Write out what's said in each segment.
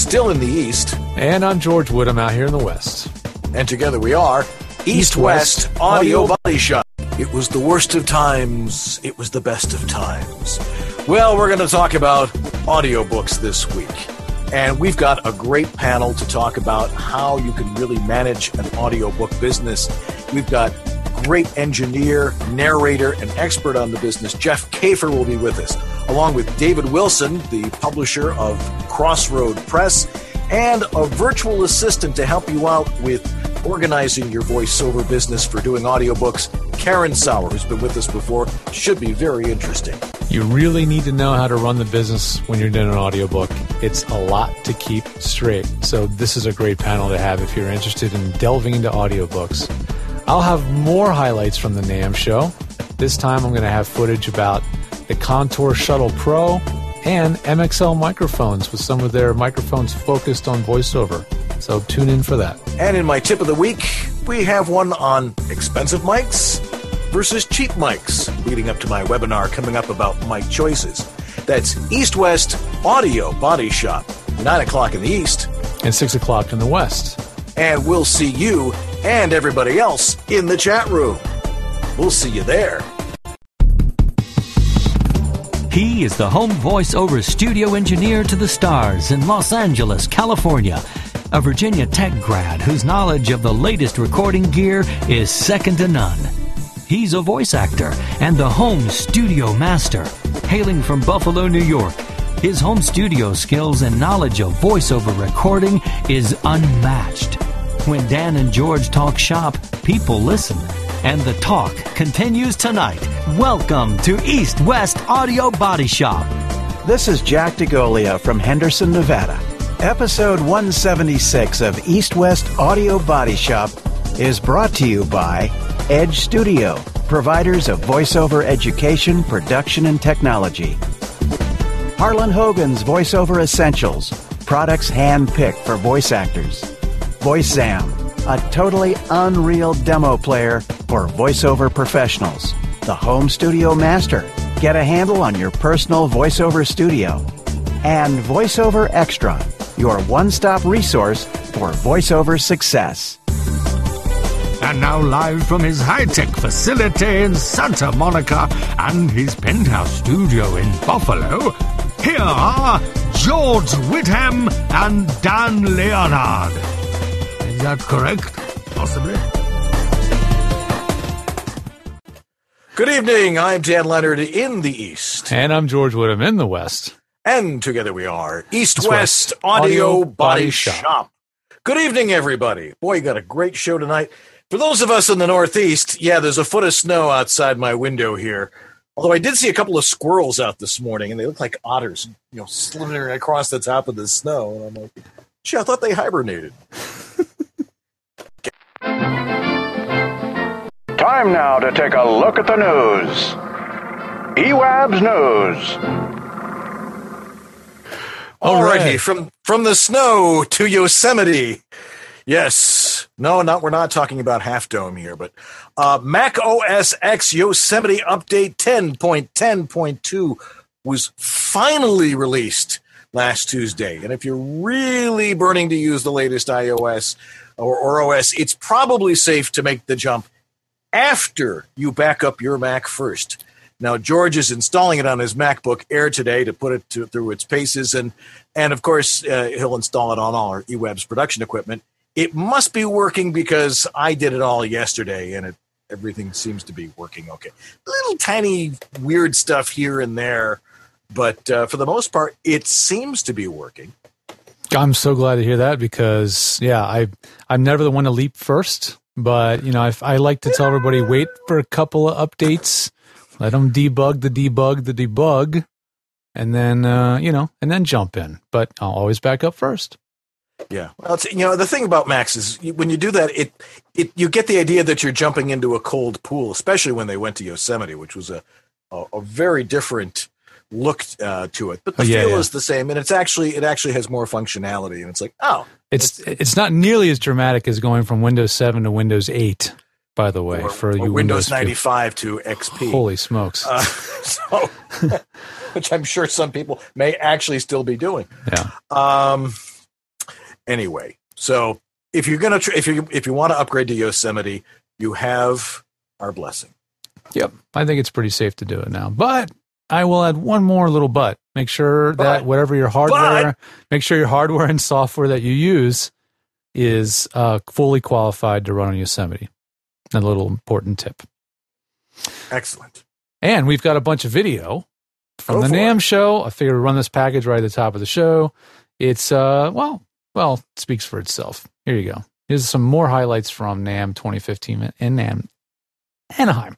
still in the East. And I'm George Wood. I'm out here in the West. And together we are East-West Audio Body Shop. It was the worst of times. It was the best of times. Well, we're going to talk about audiobooks this week. And we've got a great panel to talk about how you can really manage an audiobook business. We've got great engineer, narrator, and expert on the business. Jeff Kafer will be with us, along with David Wilson, the publisher of Crossroad Press, and a virtual assistant to help you out with organizing your voiceover business for doing audiobooks. Karen Sauer, who's been with us before, should be very interesting. You really need to know how to run the business when you're doing an audiobook. It's a lot to keep straight. So this is a great panel to have if you're interested in delving into audiobooks. I'll have more highlights from the NAMM show. This time I'm going to have footage about the Contour Shuttle Pro and MXL microphones with some of their microphones focused on voiceover. So tune in for that. And in my tip of the week, we have one on expensive mics versus cheap mics, leading up to my webinar coming up about mic choices. That's East-West Audio Body Shop, 9 o'clock in the East. And 6 o'clock in the West. And we'll see you and everybody else in the chat room. We'll see you there. He is the home voiceover studio engineer to the stars in Los Angeles, California. A Virginia Tech grad whose knowledge of the latest recording gear is second to none. He's a voice actor and the home studio master. Hailing from Buffalo, New York, his home studio skills and knowledge of voiceover recording is unmatched. When Dan and George talk shop, people listen. And the talk continues tonight. Welcome to East-West Audio Body Shop. This is Jack DeGolia from Henderson, Nevada. Episode 176 of East-West Audio Body Shop is brought to you by Edge Studio, providers of voiceover education, production, and technology. Harlan Hogan's Voiceover Essentials, products hand-picked for voice actors. VoiceZam, a totally unreal demo player for voiceover professionals. The Home Studio Master, get a handle on your personal voiceover studio. And VoiceOver Extra, your one-stop resource for voiceover success. And now live from his high-tech facility in Santa Monica and his penthouse studio in Buffalo, here are George Whitham and Dan Leonard. Is that correct? Possibly. Good evening. I'm Dan Leonard in the East. And I'm George Woodham in the West. And together we are East-West Audio Body Shop. Good evening, everybody. Boy, you got a great show tonight. For those of us in the Northeast, yeah, there's a foot of snow outside my window here. Although I did see a couple of squirrels out this morning, and they look like otters, slithering across the top of the snow. And I'm like, gee, I thought they hibernated. Time now to take a look at the news. EWAB's News. All righty, from the snow to Yosemite. Yes. No, we're not talking about Half Dome here, but Mac OS X Yosemite Update 10.10.2 was finally released last Tuesday. And if you're really burning to use the latest iOS or OS, it's probably safe to make the jump after you back up your Mac first. Now, George is installing it on his MacBook Air today to put it through its paces, and of course, he'll install it on all our eWebs production equipment. It must be working because I did it all yesterday, and everything seems to be working okay. Little tiny weird stuff here and there, but for the most part, it seems to be working. I'm so glad to hear that because, yeah, I'm never the one to leap first, but, I like to tell everybody, wait for a couple of updates. Let them debug the debug, and then, and then jump in. But I'll always back up first. Yeah. Well, the thing about Macs is when you do that, you get the idea that you're jumping into a cold pool, especially when they went to Yosemite, which was a very different look to it. But the feel is the same, and it actually has more functionality. And it's like, it's not nearly as dramatic as going from Windows 7 to Windows 8. By the way, or Windows 95 to XP. Holy smokes. Which I'm sure some people may actually still be doing. Yeah. anyway. So if you're gonna if you want to upgrade to Yosemite, you have our blessing. Yep. I think it's pretty safe to do it now. But I will add one more little but. Make sure that whatever your hardware, make sure your hardware and software that you use is fully qualified to run on Yosemite. A little important tip. Excellent. And we've got a bunch of video from the NAMM show. I figured we'd run this package right at the top of the show. It's, well, it speaks for itself. Here you go. Here's some more highlights from NAMM 2015 and NAMM Anaheim.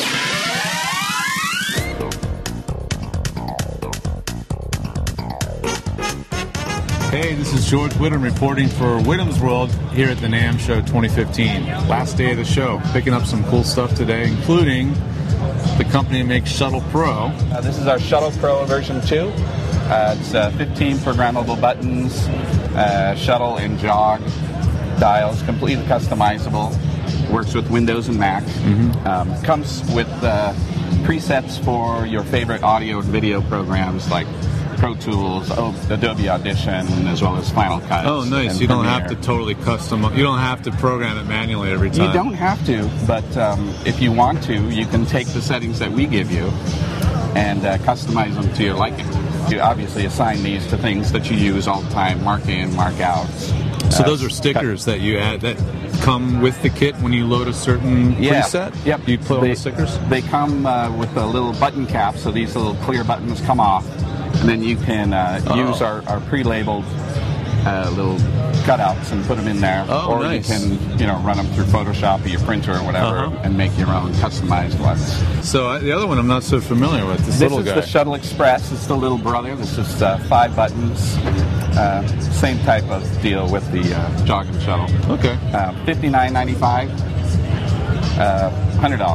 Hey, this is George Whittam reporting for Whittam's World here at the NAMM Show 2015. Last day of the show, picking up some cool stuff today, including the company that makes Shuttle Pro. This is our Shuttle Pro version 2. It's 15 programmable buttons, shuttle and jog dials, completely customizable. Works with Windows and Mac. Comes with presets for your favorite audio and video programs like Pro Tools, Adobe Audition, as well as Final Cut. Oh, nice. You don't have to totally you don't have to program it manually every time. You don't have to, but if you want to, you can take the settings that we give you and customize them to your liking. You obviously assign these to things that you use all the time, mark in, mark out. So those are stickers that you add that come with the kit when you load a certain preset? Yep. You put on the stickers? They come with a little button cap, so these little clear buttons come off. And then you can use our pre-labeled little cutouts and put them in there. Oh, or nice. You can run them through Photoshop or your printer or whatever and make your own customized ones. So the other one I'm not so familiar with, this little guy. This is the Shuttle Express. It's the little brother. This is 5 buttons. Same type of deal with the jog and shuttle. Okay. $59.95. $100,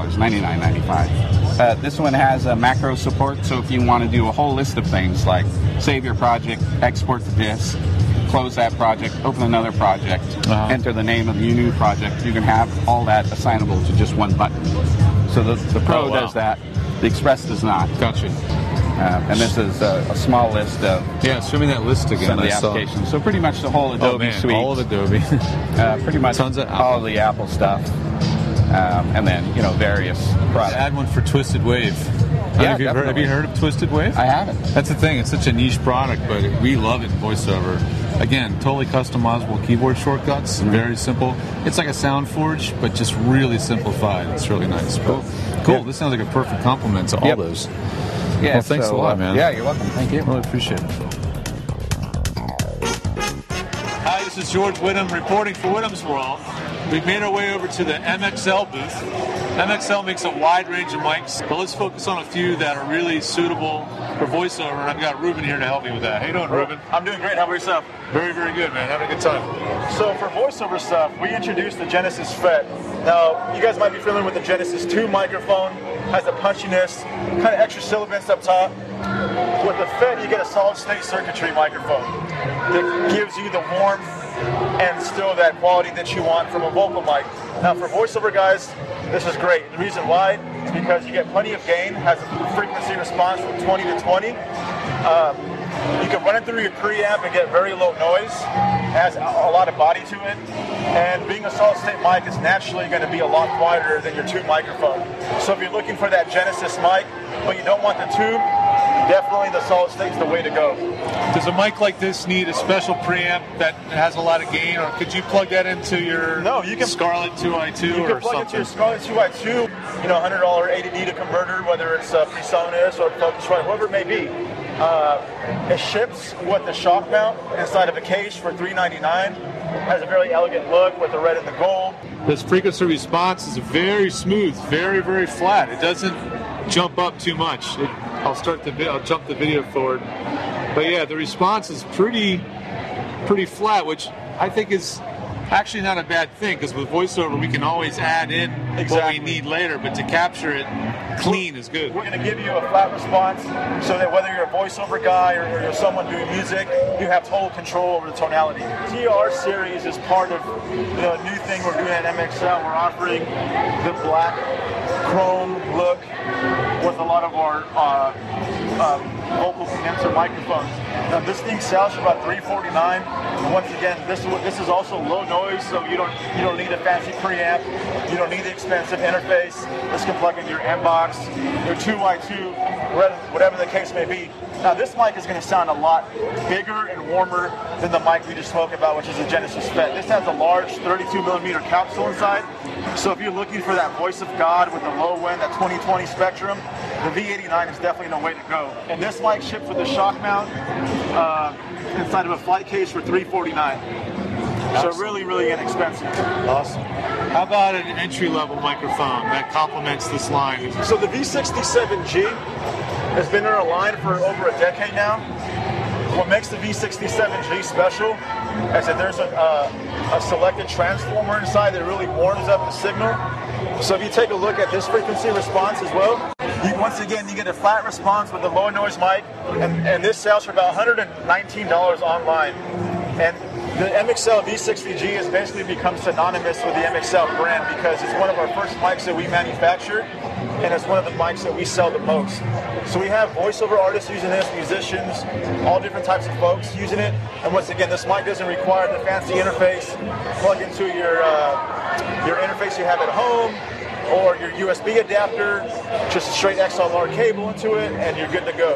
$99.95. This one has macro support, so if you want to do a whole list of things like save your project, export the disk, close that project, open another project, enter the name of your new project, you can have all that assignable to just one button. So the Pro does that. The Express does not. Gotcha. And this is a small list of show me that list again. some of the applications. So pretty much the whole Adobe suite. All of Adobe. Pretty much Tons of all of the Apple stuff. And then, various products. Add one for Twisted Wave. Have you heard of Twisted Wave? I haven't. That's the thing. It's such a niche product, but we love it in VoiceOver. Again, totally customizable keyboard shortcuts. Very simple. It's like a SoundForge, but just really simplified. It's really nice. Cool. Yeah. This sounds like a perfect complement to all those. Yeah, well, thanks a lot, man. Yeah, you're welcome. Thank you. Really appreciate it. Hi, this is George Whittam reporting for Whittam's World. We've made our way over to the MXL booth. MXL makes a wide range of mics, but let's focus on a few that are really suitable for voiceover, and I've got Ruben here to help me with that. How you doing, Ruben? I'm doing great. How about yourself? Very, very good, man. Having a good time. So for voiceover stuff, we introduced the Genesis FET. Now, you guys might be familiar with the Genesis 2 microphone. Has the punchiness, kind of extra syllabus up top. With the FET, you get a solid-state circuitry microphone that gives you the warmth and still that quality that you want from a vocal mic. Now, for voiceover guys, this is great. The reason why is because you get plenty of gain, has a frequency response from 20 to 20. You can run it through your preamp and get very low noise. Has a lot of body to it. And being a solid-state mic is naturally going to be a lot quieter than your tube microphone. So if you're looking for that Genesis mic, but you don't want the tube, definitely the solid-state is the way to go. Does a mic like this need a special preamp that has a lot of gain, or could you plug that into your Scarlett 2i2 you can plug into your Scarlett 2i2, $100 ADD to converter, whether it's PreSonus or Focusrite, whoever it may be. It ships with the shock mount inside of a case for $399. Has a very elegant look with the red and the gold. This frequency response is very smooth, very, very flat. It doesn't jump up too much. I'll jump the video forward. But yeah, the response is pretty flat, which I think is actually not a bad thing, because with VoiceOver we can always add in what we need later, but to capture it clean is good. We're going to give you a flat response so that whether you're a voiceover guy or you're someone doing music, you have total control over the tonality. TR series is part of the new thing we're doing at MXL. We're offering the black chrome look with a lot of our vocal condenser microphones. Now this thing sells for about $349. Once again, this is also low noise, so you don't need a fancy preamp. You don't need the expensive interface. This can plug into your M-Box, your 2x2, whatever the case may be. Now this mic is going to sound a lot bigger and warmer than the mic we just spoke about, which is the Genesis FET. This has a large 32mm capsule inside, so if you're looking for that voice of God with the low end, that 20/20 spectrum, the V89 is definitely the way to go. And this mic shipped with the shock mount inside of a flight case for $349. So really, really inexpensive. Awesome. How about an entry-level microphone that complements this line? So the V67G has been in our line for over a decade now. What makes the V67G special is that there's a selected transformer inside that really warms up the signal. So if you take a look at this frequency response as well, once again, you get a flat response with the low noise mic, and this sells for about $119 online. And the MXL V60G has basically become synonymous with the MXL brand because it's one of our first mics that we manufactured, and it's one of the mics that we sell the most. So we have voiceover artists using this, musicians, all different types of folks using it. And once again, this mic doesn't require the fancy interface. Plug into your interface you have at home, or your USB adapter, just a straight XLR cable into it, and you're good to go.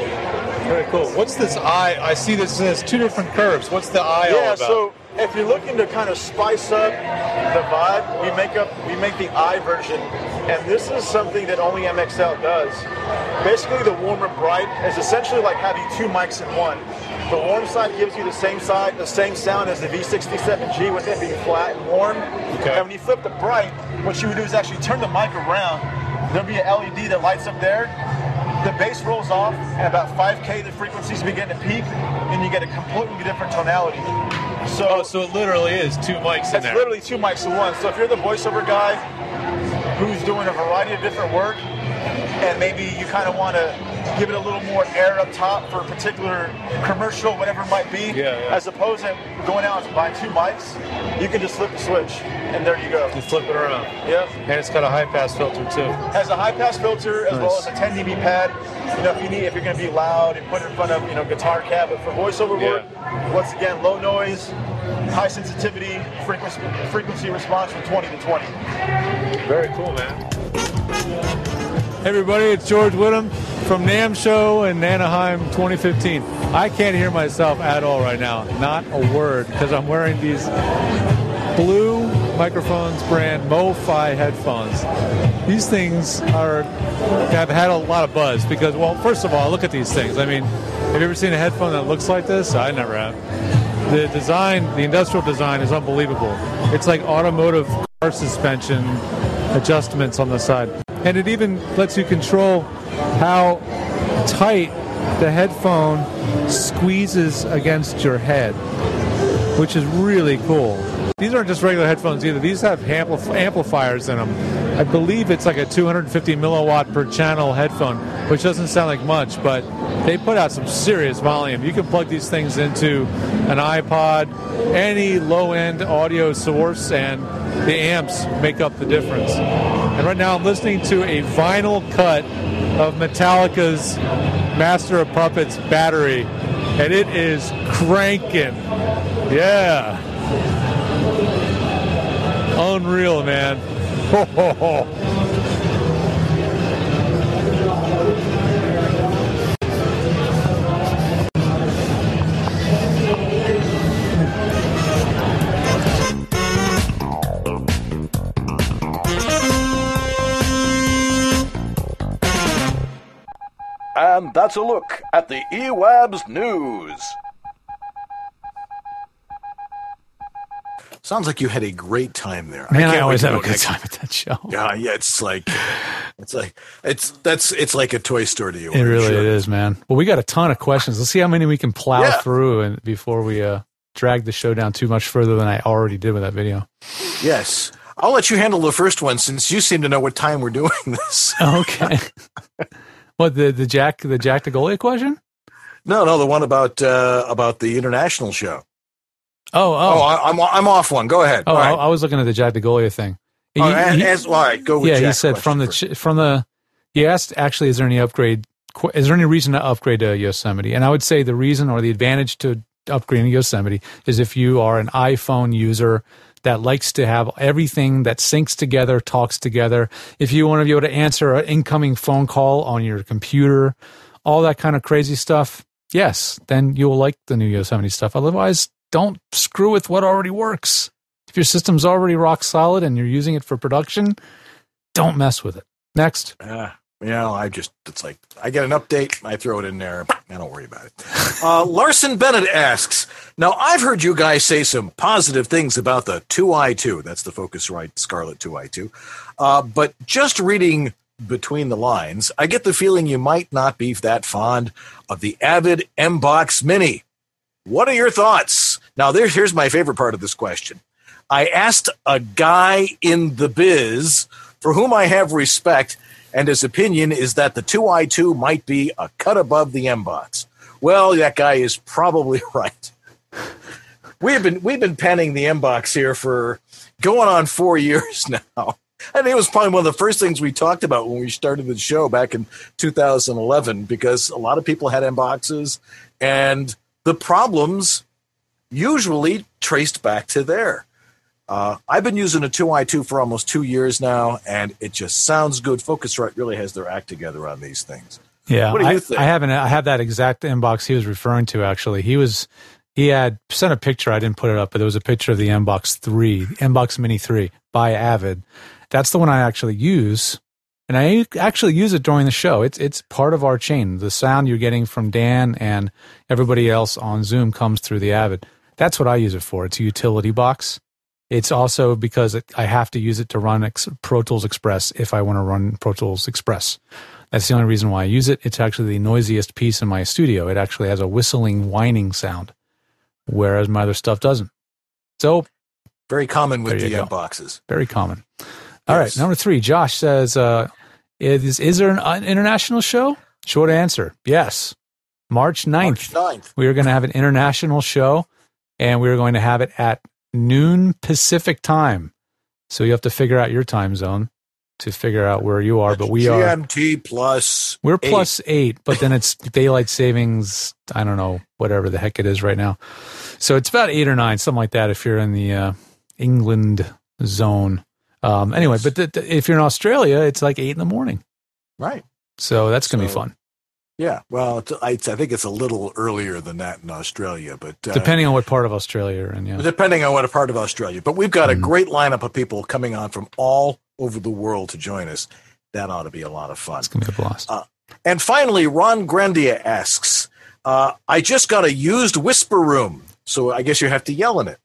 Very cool. What's this eye? I see this has two different curves. What's the eye all about? So if you're looking to kind of spice up the vibe, we make the eye version, and this is something that only MXL does. Basically, the warm and bright is essentially like having two mics in one. The warm side gives you the same sound as the V67G with it being flat and warm. Okay. And when you flip the bright, what you would do is actually turn the mic around. There'll be an LED that lights up there. The bass rolls off, and about 5K the frequencies begin to peak, and you get a completely different tonality. So it literally is two mics in there. It's literally two mics in one. So if you're the voiceover guy who's doing a variety of different work, and maybe you kind of want to give it a little more air up top for a particular commercial, whatever it might be, as opposed to going out and buying two mics, you can just flip the switch, and there you go. Just flip it around. Yep. And it's got a high-pass filter, too. Has a high-pass filter as well as a 10 dB pad. You know, if you're going to be loud and put it in front of, guitar cab, but for voiceover work, once again, low noise, high sensitivity, frequency response from 20 to 20. Very cool, man. Hey everybody, it's George Whittam from NAMM Show in Anaheim 2015. I can't hear myself at all right now, not a word, because I'm wearing these Blue Microphones brand MoFi headphones. These things have had a lot of buzz because, well, first of all, look at these things. I mean, have you ever seen a headphone that looks like this? I never have. The design, the industrial design is unbelievable. It's like automotive car suspension adjustments on the side. And it even lets you control how tight the headphone squeezes against your head, which is really cool. These aren't just regular headphones either. These have amplifiers in them. I believe it's like a 250 milliwatt per channel headphone, which doesn't sound like much, but they put out some serious volume. You can plug these things into an iPod, any low-end audio source, and the amps make up the difference. And right now I'm listening to a vinyl cut of Metallica's Master of Puppets Battery, and it is cranking. Yeah. Unreal, man. Ho, ho, ho. And that's a look at the eWabs News. Sounds like you had a great time there. Man, I always have a good time at that show. Yeah, it's like a toy store to you. It really is, man. Well, we got a ton of questions. Let's see how many we can plow through and before we drag the show down too much further than I already did with that video. Yes. I'll let you handle the first one since you seem to know what time we're doing this. Okay. What, the Jack DeGolia question? No, the one about the international show. Oh! I'm off one. Go ahead. Oh, right. I was looking at the Jack DeGolia thing. All right, go with yeah, Jack's he said question he asked actually, is there any upgrade is there any reason to upgrade to Yosemite? And I would say the reason or the advantage to upgrading to Yosemite is if you are an iPhone user that likes to have everything that syncs together, talks together. If you want to be able to answer an incoming phone call on your computer, all that kind of crazy stuff, yes, then you'll like the new Yosemite stuff. Otherwise, don't screw with what already works. If your system's already rock solid and you're using it for production, don't mess with it. Next. It's like I get an update, I throw it in there. I don't worry about it. Larson Bennett asks, now I've heard you guys say some positive things about the 2i2. That's the Focusrite Scarlett 2i2. But just reading between the lines, I get the feeling you might not be that fond of the Avid M-Box Mini. What are your thoughts? Now, here's my favorite part of this question. I asked a guy in the biz for whom I have respect, and his opinion is that the 2i2 might be a cut above the M-Box. Well, that guy is probably right. We've been penning the M-Box here for going on 4 years now. I think it was probably one of the first things we talked about when we started the show back in 2011, because a lot of people had M-Boxes, and the problems usually traced back to there. I've been using a 2i2 for almost 2 years now, and it just sounds good. Focusrite really has their act together on these things. Yeah, what do you think? I have that exact M-Box he was referring to. Actually, he had sent a picture. I didn't put it up, but there was a picture of the M-Box 3, M-Box Mini 3 by Avid. That's the one I actually use, and I actually use it during the show. It's part of our chain. The sound you're getting from Dan and everybody else on Zoom comes through the Avid. That's what I use it for. It's a utility box. It's also because I have to use it to run Pro Tools Express if I want to run Pro Tools Express. That's the only reason why I use it. It's actually the noisiest piece in my studio. It actually has a whistling, whining sound, whereas my other stuff doesn't. So, very common with the M-Boxes. Very common. All right, number 3. Josh says, is there an international show? Short answer, yes. March 9th. We are going to have an international show, and we are going to have it at noon Pacific time. So you have to figure out your time zone to figure out where you are. But we are GMT plus. We're 8. plus 8, but then it's daylight savings. I don't know, whatever the heck it is right now. So it's about 8 or 9, something like that. If you're in the England zone. Anyway, but if you're in Australia, it's like 8 in the morning. Right. So that's going to be fun. Yeah, well, I think it's a little earlier than that in Australia, but depending on what part of Australia you're in, yeah. Depending on what part of Australia, but we've got a great lineup of people coming on from all over the world to join us. That ought to be a lot of fun. It's going to be a blast. And finally, Ron Grandia asks, "I just got a used Whisper Room, so I guess you have to yell in it."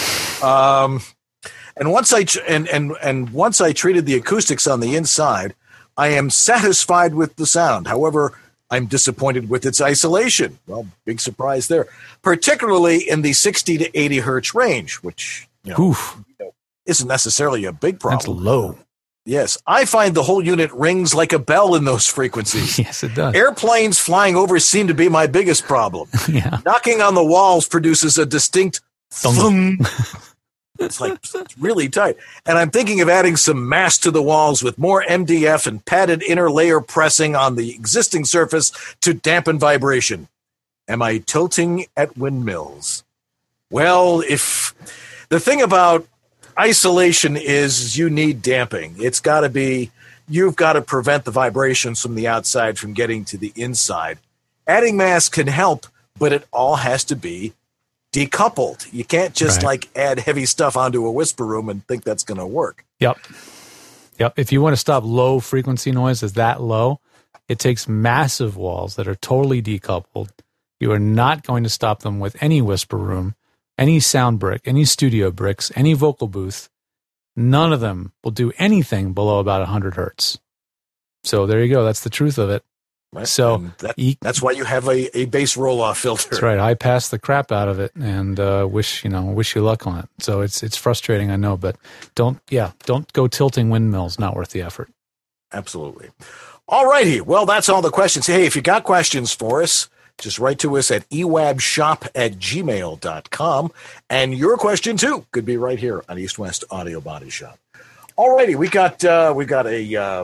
And once I treated the acoustics on the inside, I am satisfied with the sound. However, I'm disappointed with its isolation. Well, big surprise there, particularly in the 60 to 80 hertz range, which isn't necessarily a big problem. That's low. Yes, I find the whole unit rings like a bell in those frequencies. Yes, it does. Airplanes flying over seem to be my biggest problem. Yeah. Knocking on the walls produces a distinct thump. It's really tight. And I'm thinking of adding some mass to the walls with more MDF and padded inner layer pressing on the existing surface to dampen vibration. Am I tilting at windmills? Well, if the thing about isolation is you need damping. You've got to prevent the vibrations from the outside from getting to the inside. Adding mass can help, but it all has to be decoupled. You can't just add heavy stuff onto a Whisper Room and think that's going to work. Yep. If you want to stop low frequency noise as that low, it takes massive walls that are totally decoupled. You are not going to stop them with any Whisper Room, any sound brick, any studio bricks, any vocal booth. None of them will do anything below about 100 hertz. So there you go. That's the truth of it. Right. So that's why you have a bass roll-off filter. That's right. I passed the crap out of it and wish you luck on it. So it's frustrating, I know, but don't go tilting windmills. Not worth the effort. Absolutely. All righty. Well, that's all the questions. Hey, if you got questions for us, just write to us at ewabshop@gmail.com. And your question, too, could be right here on East West Audio Body Shop. All righty. We got a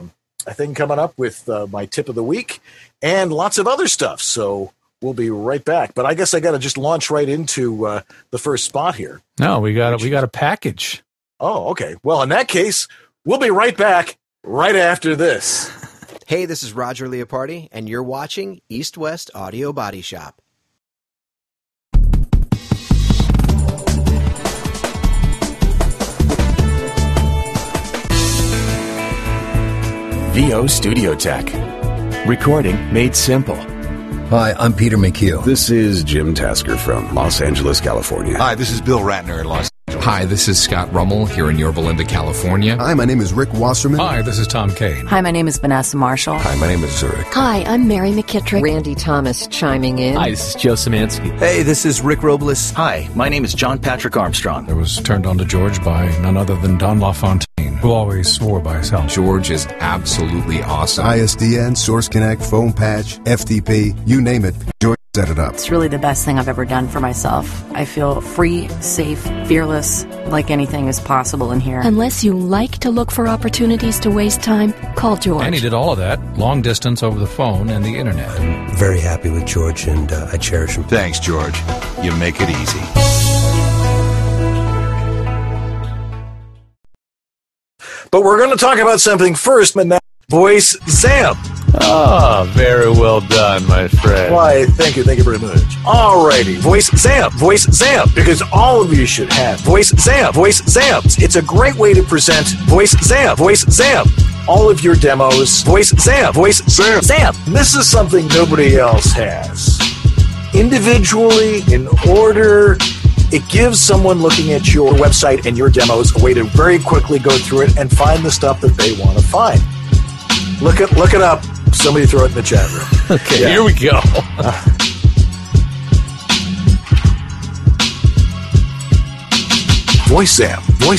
a thing coming up with my tip of the week and lots of other stuff. So we'll be right back. But I guess I got to just launch right into the first spot here. No, we got a package. Oh, okay. Well, in that case, we'll be right back right after this. Hey, this is Roger Leopardi, and you're watching East West Audio Body Shop. VO Studio Tech. Recording made simple. Hi, I'm Peter McHugh. This is Jim Tasker from Los Angeles, California. Hi, this is Bill Ratner in Los Angeles. Hi, this is Scott Rummel here in Yorba Linda, California. Hi, my name is Rick Wasserman. Hi, this is Tom Kane. Hi, my name is Vanessa Marshall. Hi, my name is Zurich. Hi, I'm Mary McKittrick. Randy Thomas chiming in. Hi, this is Joe Szymanski. Hey, this is Rick Robles. Hi, my name is John Patrick Armstrong. I was turned on to George by none other than Don LaFontaine, who always swore by his help. George is absolutely awesome. ISDN, Source Connect, Phone Patch, FTP, you name it, George set it up. It's really the best thing I've ever done for myself. I feel free, safe, fearless, like anything is possible in here. Unless you like to look for opportunities to waste time, call George. And he did all of that, long distance over the phone and the internet. I'm very happy with George, and I cherish him. Thanks, George. You make it easy. But we're going to talk about something first, but now Voice Zam. Oh, very well done, my friend. Why, thank you very much. Alrighty, Voice Zam, because all of you should have Voice Zam. It's a great way to present Voice Zam. All of your demos, Voice Zam. This is something nobody else has. Individually, in order, it gives someone looking at your website and your demos a way to very quickly go through it and find the stuff that they want to find. Look it up. Somebody throw it in the chat room. Okay, yeah. Here we go. Voice Zam.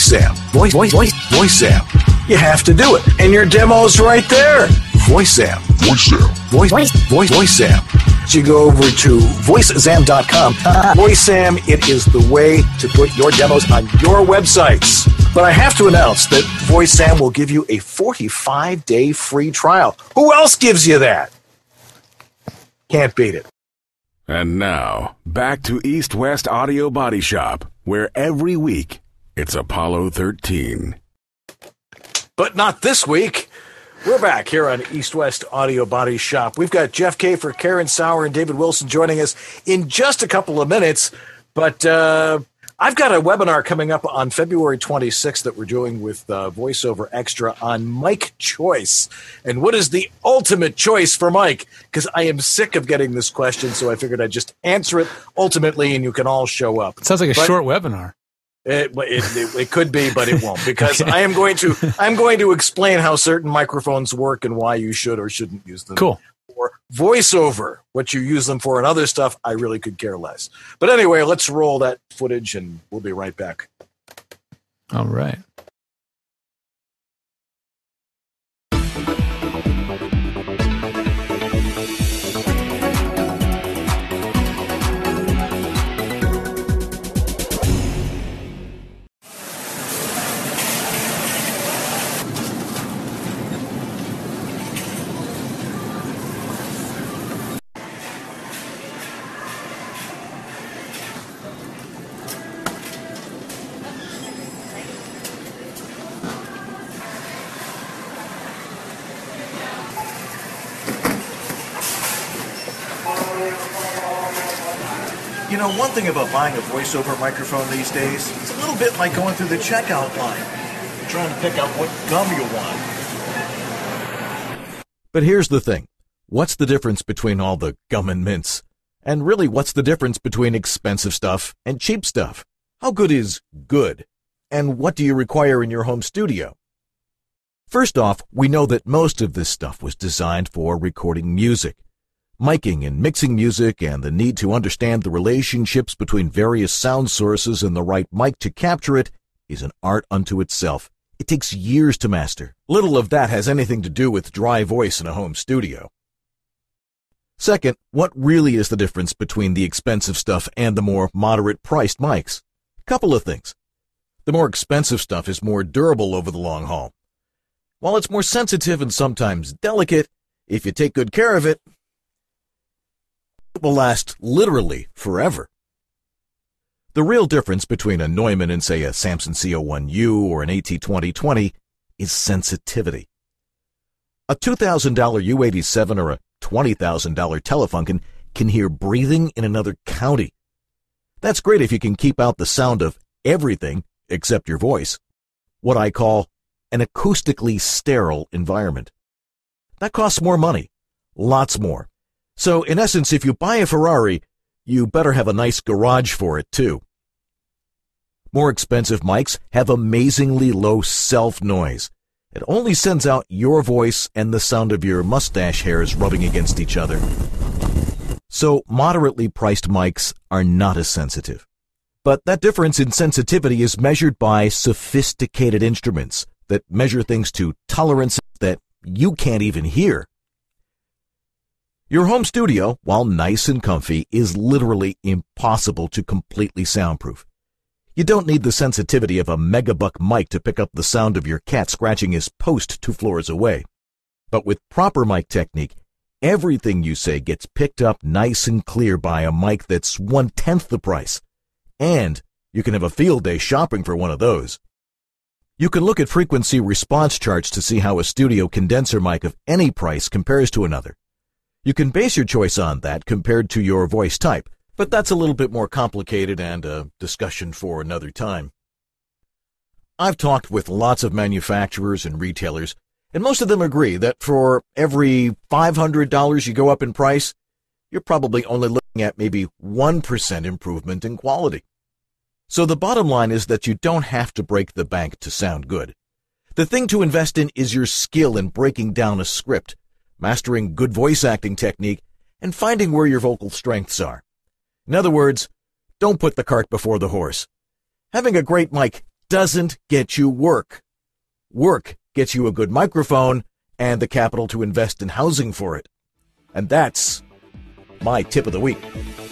You have to do it. And your demo's right there. Voice Zam. Voice Zam. So you go over to voicezam.com. Voice Zam, it is the way to put your demos on your websites. But I have to announce that Voice Zam will give you a 45-day free trial. Who else gives you that? Can't beat it. And now, back to East West Audio Body Shop, where every week it's Apollo 13. But not this week. We're back here on East West Audio Body Shop. We've got Jeff Kafer, Karen Sauer, and David Wilson joining us in just a couple of minutes. But I've got a webinar coming up on February 26th that we're doing with VoiceOver Extra on mic choice. And what is the ultimate choice for mic? Because I am sick of getting this question, so I figured I'd just answer it ultimately, and you can all show up. It sounds like a short webinar. It could be, but it won't, because okay. I'm going to explain how certain microphones work and why you should or shouldn't use them. Cool. For VoiceOver, what you use them for, and other stuff, I really could care less. But anyway, let's roll that footage, and we'll be right back. All right. You know, one thing about buying a VoiceOver microphone these days, it's a little bit like going through the checkout line, trying to pick out what gum you want. But here's the thing. What's the difference between all the gum and mints? And really, what's the difference between expensive stuff and cheap stuff? How good is good? And what do you require in your home studio? First off, we know that most of this stuff was designed for recording music. Miking and mixing music and the need to understand the relationships between various sound sources and the right mic to capture it is an art unto itself. It takes years to master. Little of that has anything to do with dry voice in a home studio. Second, what really is the difference between the expensive stuff and the more moderate-priced mics? Couple of things. The more expensive stuff is more durable over the long haul. while it's more sensitive and sometimes delicate, if you take good care of it, it will last literally forever. The real difference between a Neumann and, say, a Samson C01U or an AT2020 is sensitivity. A $2,000 U87 or a $20,000 Telefunken can hear breathing in another county. That's great if you can keep out the sound of everything except your voice, what I call an acoustically sterile environment. That costs more money, lots more. So, in essence, if you buy a Ferrari, you better have a nice garage for it, too. More expensive mics have amazingly low self-noise. It only sends out your voice and the sound of your mustache hairs rubbing against each other. So, moderately priced mics are not as sensitive. But that difference in sensitivity is measured by sophisticated instruments that measure things to tolerances that you can't even hear. Your home studio, while nice and comfy, is literally impossible to completely soundproof. You don't need the sensitivity of a megabuck mic to pick up the sound of your cat scratching his post 2 floors away. But with proper mic technique, everything you say gets picked up nice and clear by a mic that's 1/10 the price. And you can have a field day shopping for one of those. You can look at frequency response charts to see how a studio condenser mic of any price compares to another. You can base your choice on that compared to your voice type, but that's a little bit more complicated and a discussion for another time. I've talked with lots of manufacturers and retailers, and most of them agree that for every $500 you go up in price, you're probably only looking at maybe 1% improvement in quality. So the bottom line is that you don't have to break the bank to sound good. The thing to invest in is your skill in breaking down a script, mastering good voice acting technique, and finding where your vocal strengths are. In other words, don't put the cart before the horse. Having a great mic doesn't get you work. Work gets you a good microphone and the capital to invest in housing for it. And that's my tip of the week.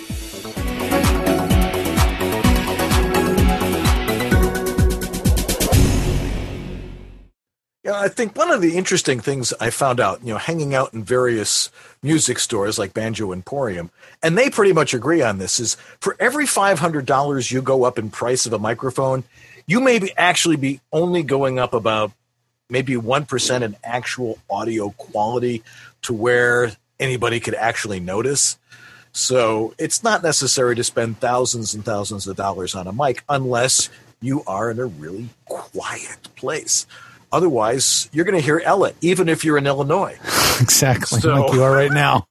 Yeah, I think one of the interesting things I found out, hanging out in various music stores like Banjo Emporium, and they pretty much agree on this, is for every $500 you go up in price of a microphone, you may actually be only going up about maybe 1% in actual audio quality to where anybody could actually notice. So it's not necessary to spend thousands and thousands of dollars on a mic unless you are in a really quiet place. Otherwise, you're going to hear Ella, even if you're in Illinois. Exactly, like you are right now.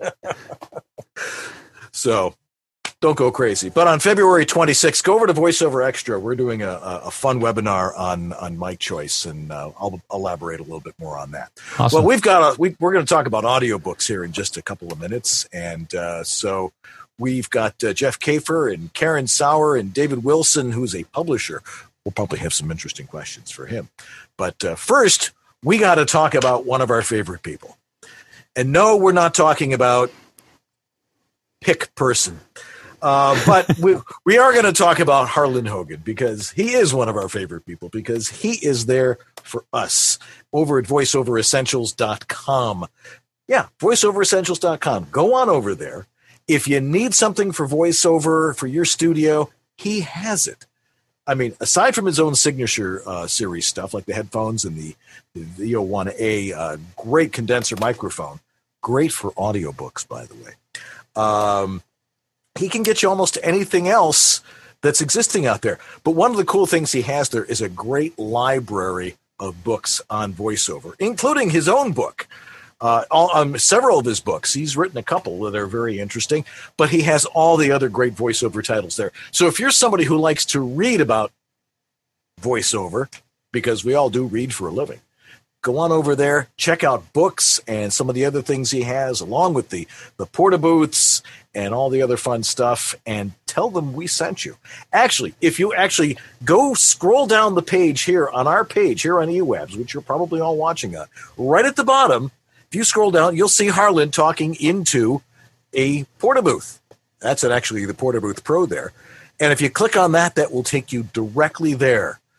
So don't go crazy. But on February 26th, go over to VoiceOver Extra. We're doing a fun webinar on mic choice, and I'll elaborate a little bit more on that. Awesome. Well, we're going to talk about audiobooks here in just a couple of minutes. And so we've got Jeff Kafer and Karen Sauer and David Wilson, who's a publisher. We'll probably have some interesting questions for him. But first, we got to talk about one of our favorite people. And no, we're not talking about pick person. But we are going to talk about Harlan Hogan because he is one of our favorite people because he is there for us over at voiceoveressentials.com. Yeah, voiceoveressentials.com. Go on over there. If you need something for voiceover for your studio, he has it. I mean, aside from his own signature series stuff like the headphones and the VO1A great condenser microphone, great for audiobooks, by the way. He can get you almost anything else that's existing out there. But one of the cool things he has there is a great library of books on voiceover, including his own book. Several of his books. He's written a couple that are very interesting, but he has all the other great voiceover titles there. So if you're somebody who likes to read about voiceover, because we all do read for a living, go on over there, check out books and some of the other things he has, along with the Portabooths and all the other fun stuff, and tell them we sent you. Actually, if you actually go scroll down the page here on our page here on eWebs, which you're probably all watching on, right at the bottom, if you scroll down, you'll see Harlan talking into a Portabooth. That's actually the Portabooth Pro there. And if you click on that, that will take you directly there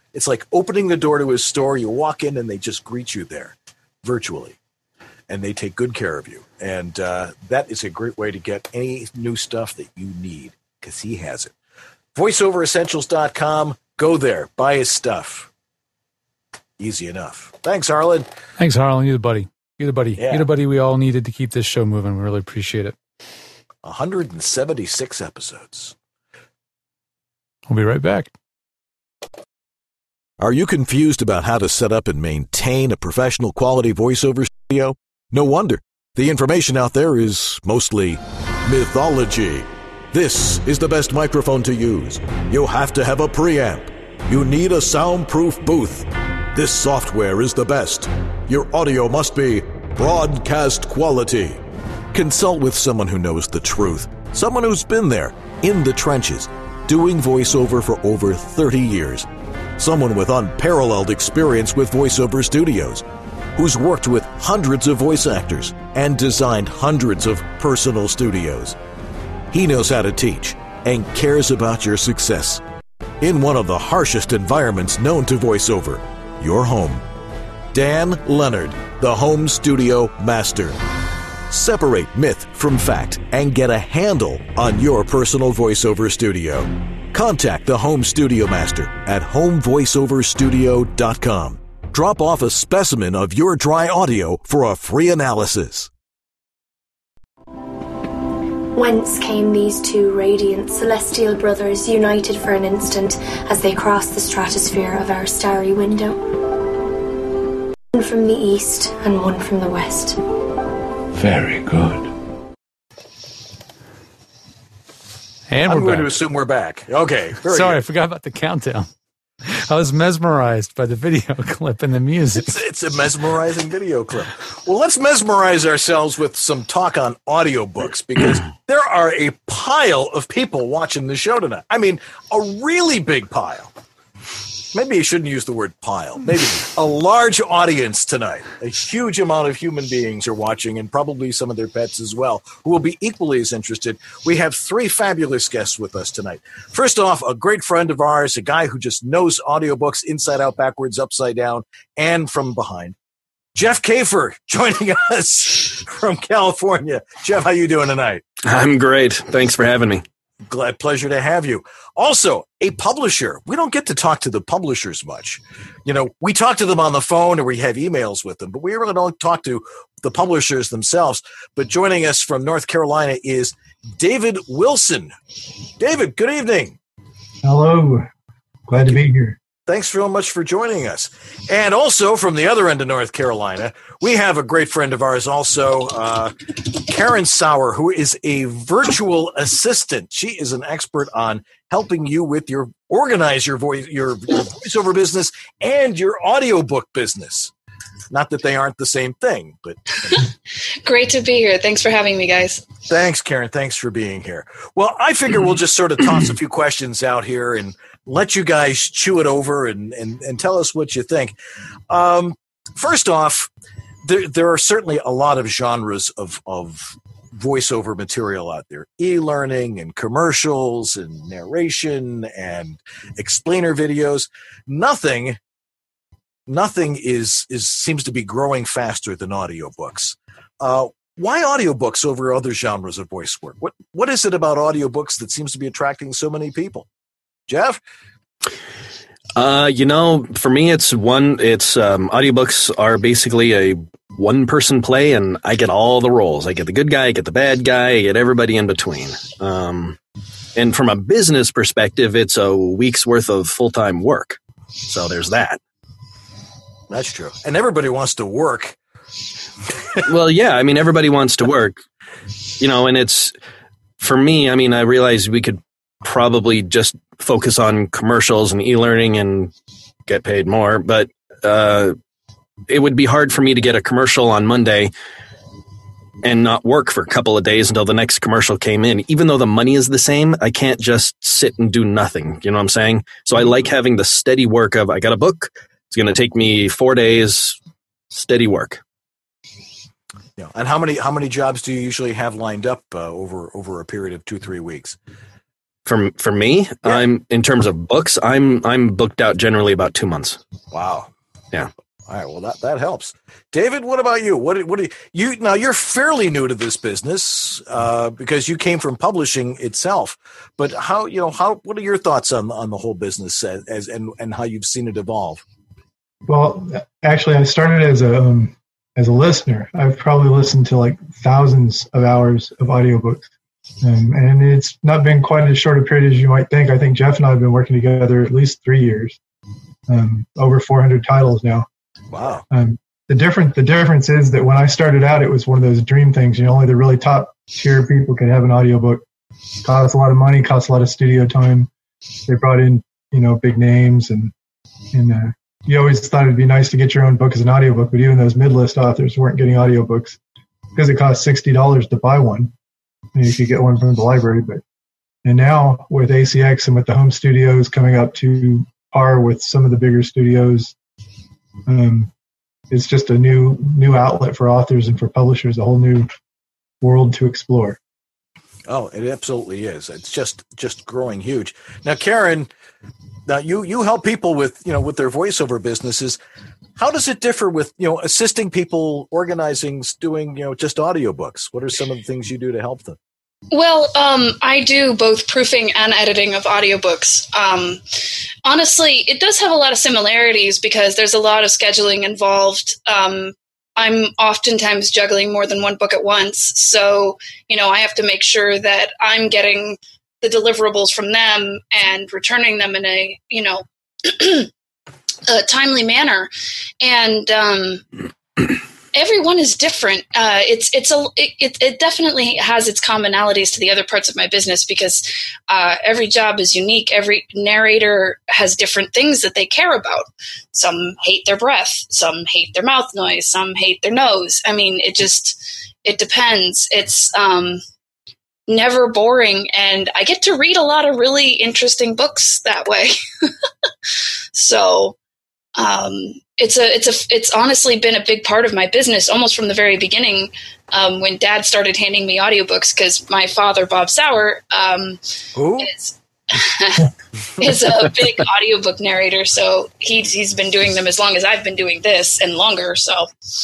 It's like opening the door to his store. You walk in and they just greet you there virtually. And they take good care of you. And that is a great way to get any new stuff that you need, because he has it. VoiceOverEssentials.com. Go there. Buy his stuff. Easy enough. Thanks, Harlan. Thanks, Harlan. You're the buddy. You're the buddy. Yeah. You're the buddy we all needed to keep this show moving. We really appreciate it. 176 episodes. We'll be right back. Are you confused about how to set up and maintain a professional quality voiceover studio? No wonder. The information out there is mostly mythology. This is the best microphone to use. You have to have a preamp. You need a soundproof booth. This software is the best. Your audio must be broadcast quality. Consult with someone who knows the truth. Someone who's been there, in the trenches, doing voiceover for over 30 years. Someone with unparalleled experience with voiceover studios, who's worked with hundreds of voice actors and designed hundreds of personal studios. He knows how to teach and cares about your success. In one of the harshest environments known to voiceover, your home. Dan Leonard, the Home Studio Master. Separate myth from fact and get a handle on your personal voiceover studio. Contact the Home Studio Master at homevoiceoverstudio.com. Drop off a specimen of your dry audio for a free analysis. Whence came these two radiant celestial brothers, united for an instant as they crossed the stratosphere of our starry window? One from the east and one from the west. Very good. And I'm we're going back. to assume we're back. Okay. Very Sorry, I good. forgot about the countdown. I was mesmerized by the video clip and the music. It's a mesmerizing video clip. Well, let's mesmerize ourselves with some talk on audiobooks, because there are a pile of people watching the show tonight. I mean, a really big pile. Maybe you shouldn't use the word pile. Maybe a large audience tonight. A huge amount of human beings are watching, and probably some of their pets as well, who will be equally as interested. We have three fabulous guests with us tonight. First off, a great friend of ours, a guy who just knows audiobooks inside out, backwards, upside down, and from behind. Jeff Kafer joining us from California. Jeff, how you doing tonight? I'm great. Thanks for having me. Pleasure to have you. Also, a publisher. We don't get to talk to the publishers much. You know, we talk to them on the phone or we have emails with them, but we really don't talk to the publishers themselves. But joining us from North Carolina is David Wilson. David, good evening. Hello. Glad to be here. Thanks very much for joining us. And also from the other end of North Carolina, we have a great friend of ours also, Karen Sauer, who is a virtual assistant. She is an expert on helping you with organize your voiceover business and your audiobook business. Not that they aren't the same thing, but Great to be here. Thanks for having me, guys. Thanks, Karen. Thanks for being here. Well, I figure we'll just sort of toss a few questions out here and let you guys chew it over and tell us what you think. First off, there are certainly a lot of genres of voiceover material out there. E-learning and commercials and narration and explainer videos. Nothing seems to be growing faster than audiobooks. Why audiobooks over other genres of voice work? What is it about audiobooks that seems to be attracting so many people? Jeff? For me, it's audiobooks are basically a one-person play, and I get all the roles. I get the good guy, I get the bad guy, I get everybody in between. And from a business perspective, it's a week's worth of full-time work. So there's that. That's true. And everybody wants to work. Well, yeah, I mean, everybody wants to work, and it's, for me, I mean, I realize we could probably just focus on commercials and e-learning and get paid more, but it would be hard for me to get a commercial on Monday and not work for a couple of days until the next commercial came in. Even though the money is the same, I can't just sit and do nothing. You know what I'm saying? So I like having the steady work of, I got a book, it's going to take me 4 days, steady work. Yeah. And how many jobs do you usually have lined up over a period of 2-3 weeks? For me, I'm in terms of books, I'm booked out generally about 2 months. Wow. Yeah. All right. Well, that helps. David, what about you? What do you now? You're fairly new to this business because you came from publishing itself. But what are your thoughts on the whole business and how you've seen it evolve? Well, actually, I started as a listener. I've probably listened to like thousands of hours of audiobooks. And it's not been quite as short a period as you might think. I think Jeff and I have been working together at least 3 years, over 400 titles now. Wow. The difference is that when I started out, it was one of those dream things. Only the really top tier people could have an audiobook. Costs a lot of money, costs a lot of studio time. They brought in, big names and you always thought it'd be nice to get your own book as an audiobook, but even those mid-list authors weren't getting audiobooks because it cost $60 to buy one. And you could get one from the library, and now with ACX and with the home studios coming up to par with some of the bigger studios, it's just a new outlet for authors and for publishers, a whole new world to explore. Oh, it absolutely is. It's just growing huge. Now, Karen, you help people with with their voiceover businesses. How does it differ with assisting people organizing, doing just audiobooks? What are some of the things you do to help them? Well, I do both proofing and editing of audiobooks. Honestly, it does have a lot of similarities because there's a lot of scheduling involved. I'm oftentimes juggling more than one book at once. So, I have to make sure that I'm getting the deliverables from them and returning them in a, a timely manner. And everyone is different. It definitely has its commonalities to the other parts of my business because every job is unique. Every narrator has different things that they care about. Some hate their breath. Some hate their mouth noise. Some hate their nose. I mean, it depends. It's never boring, and I get to read a lot of really interesting books that way. So it's honestly been a big part of my business almost from the very beginning, when Dad started handing me audiobooks, because my father, Bob Sauer, is a big audiobook narrator. So he's been doing them as long as I've been doing this and longer. So.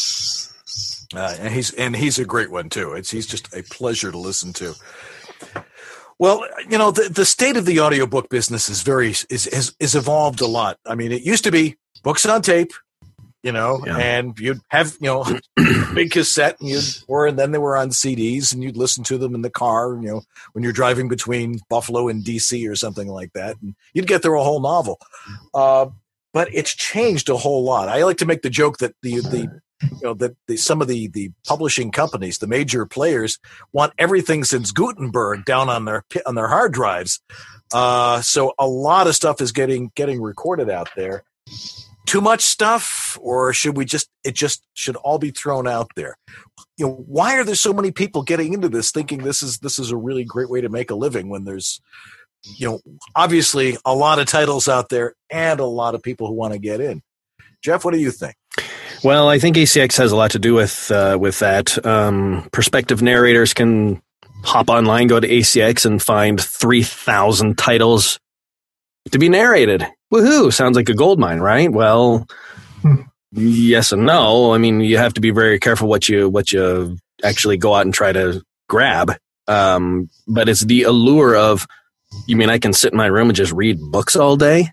And he's a great one too. He's just a pleasure to listen to. Well, the state of the audiobook business is evolved a lot. I mean, it used to be books on tape, and you'd have a big cassette, and then they were on CDs, and you'd listen to them in the car, when you're driving between Buffalo and DC or something like that, and you'd get through a whole novel. But it's changed a whole lot. I like to make the joke that some of the publishing companies, the major players, want everything since Gutenberg down on their hard drives. So a lot of stuff is getting recorded out there. Too much stuff, or should it just should all be thrown out there? Why are there so many people getting into this, thinking this is a really great way to make a living when there's obviously a lot of titles out there and a lot of people who want to get in? Jeff, what do you think? Well, I think ACX has a lot to do with that. Prospective narrators can hop online, go to ACX, and find 3,000 titles to be narrated. Woohoo! Sounds like a gold mine, right? Well, yes and no. I mean, you have to be very careful what you actually go out and try to grab. But it's the allure of, you mean I can sit in my room and just read books all day?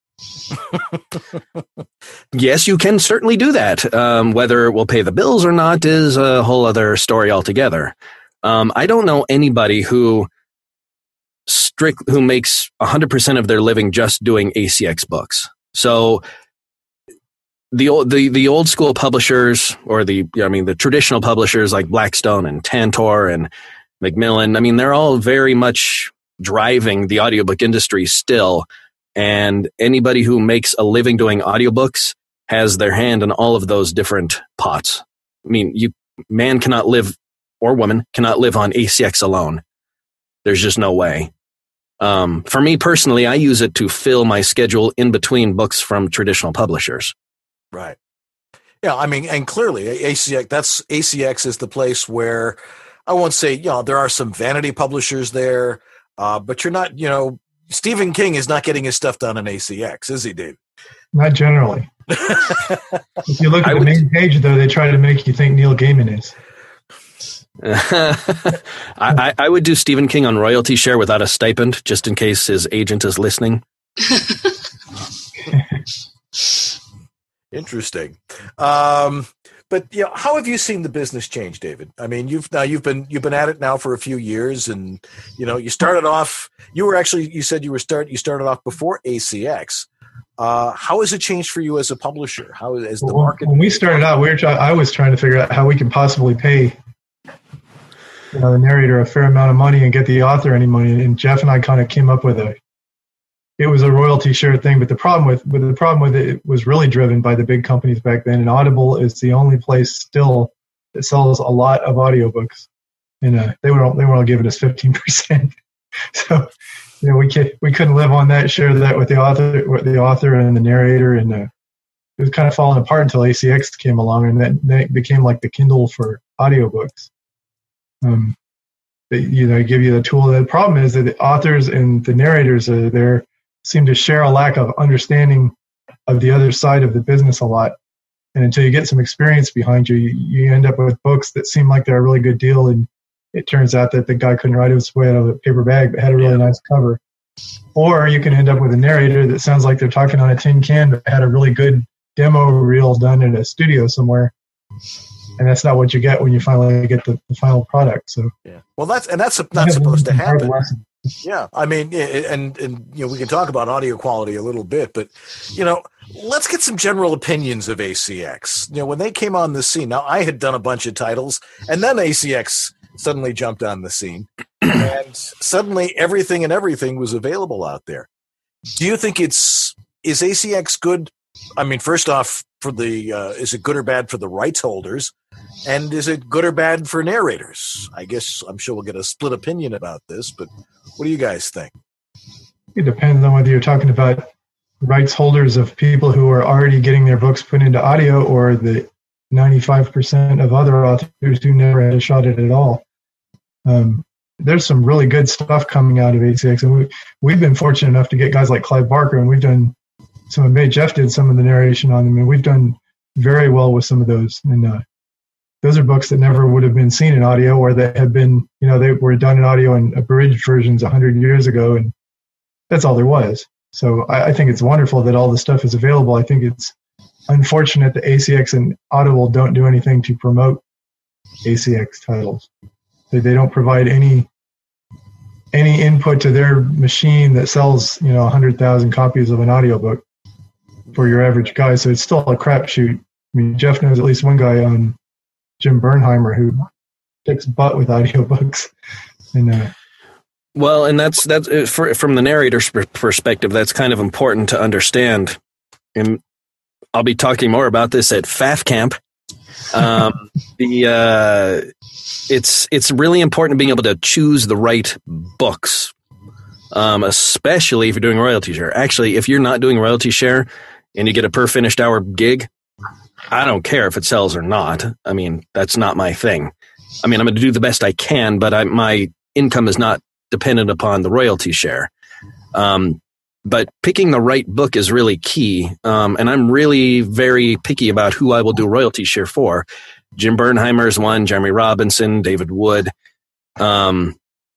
Yes, you can certainly do that. Whether it will pay the bills or not is a whole other story altogether. I don't know anybody who makes 100% of their living just doing ACX books. So the old school publishers, or the traditional publishers like Blackstone and Tantor and Macmillan, I mean, they're all very much driving the audiobook industry still. And anybody who makes a living doing audiobooks has their hand in all of those different pots. I mean, man cannot live, or woman cannot live on ACX alone. There's just no way. For me personally, I use it to fill my schedule in between books from traditional publishers. Right. Yeah, I mean, and clearly ACX is the place where, I won't say, there are some vanity publishers there. But you're not, Stephen King is not getting his stuff done on ACX, is he, Dave? Not generally. If you look at the main page, though, they try to make you think Neil Gaiman is. I would do Stephen King on royalty share without a stipend, just in case his agent is listening. Interesting. But how have you seen the business change, David? I mean, you've been at it now for a few years, and you started off. You said you started off before ACX. How has it changed for you as a publisher? How is the market? When we started out, I was trying to figure out how we can possibly pay the narrator a fair amount of money and get the author any money. And Jeff and I kind of came up with it was a royalty share thing, but the problem with it was really driven by the big companies back then. And Audible is the only place still that sells a lot of audiobooks, and they were only giving us 15%. So we couldn't live on that, share that with the author and the narrator, and it was kind of falling apart until ACX came along, and that became like the Kindle for audiobooks. They give you the tool. The problem is that the authors and the narrators there seem to share a lack of understanding of the other side of the business a lot. And until you get some experience behind you, you end up with books that seem like they're a really good deal, and it turns out that the guy couldn't write his way out of a paper bag, but had a really nice cover. Or you can end up with a narrator that sounds like they're talking on a tin can, but had a really good demo reel done in a studio somewhere. And that's not what you get when you finally get the final product. So well, that's not supposed to happen. Yeah, I mean, and we can talk about audio quality a little bit, but let's get some general opinions of ACX. When they came on the scene, now I had done a bunch of titles, and then ACX suddenly jumped on the scene, and suddenly everything was available out there. Do you think is ACX good? I mean, first off, is it good or bad for the rights holders? And is it good or bad for narrators? I'm sure we'll get a split opinion about this, but what do you guys think? It depends on whether you're talking about rights holders of people who are already getting their books put into audio, or the 95% of other authors who never had a shot at it at all. There's some really good stuff coming out of ACX, and we've been fortunate enough to get guys like Clive Barker, and we've done Jeff did some of the narration on them, and we've done very well with some of those. And those are books that never would have been seen in audio, or that have been, they were done in audio in abridged versions 100 years ago, and that's all there was. So I think it's wonderful that all the stuff is available. I think it's unfortunate that ACX and Audible don't do anything to promote ACX titles. They don't provide any input to their machine that sells 100,000 copies of an audiobook for your average guy. So it's still a crapshoot. I mean, Jeff knows at least one guy, Jim Bernheimer, who kicks butt with audiobooks. And well, and that's from the narrator's perspective, that's kind of important to understand. And I'll be talking more about this at FAF Camp. It's really important being able to choose the right books, especially if you're doing royalty share. Actually, if you're not doing royalty share and you get a per finished hour gig, I don't care if it sells or not. I mean, that's not my thing. I mean, I'm going to do the best I can, but my income is not dependent upon the royalty share. But picking the right book is really key. And I'm really very picky about who I will do royalty share for. Jim Bernheimer is one, Jeremy Robinson, David Wood. So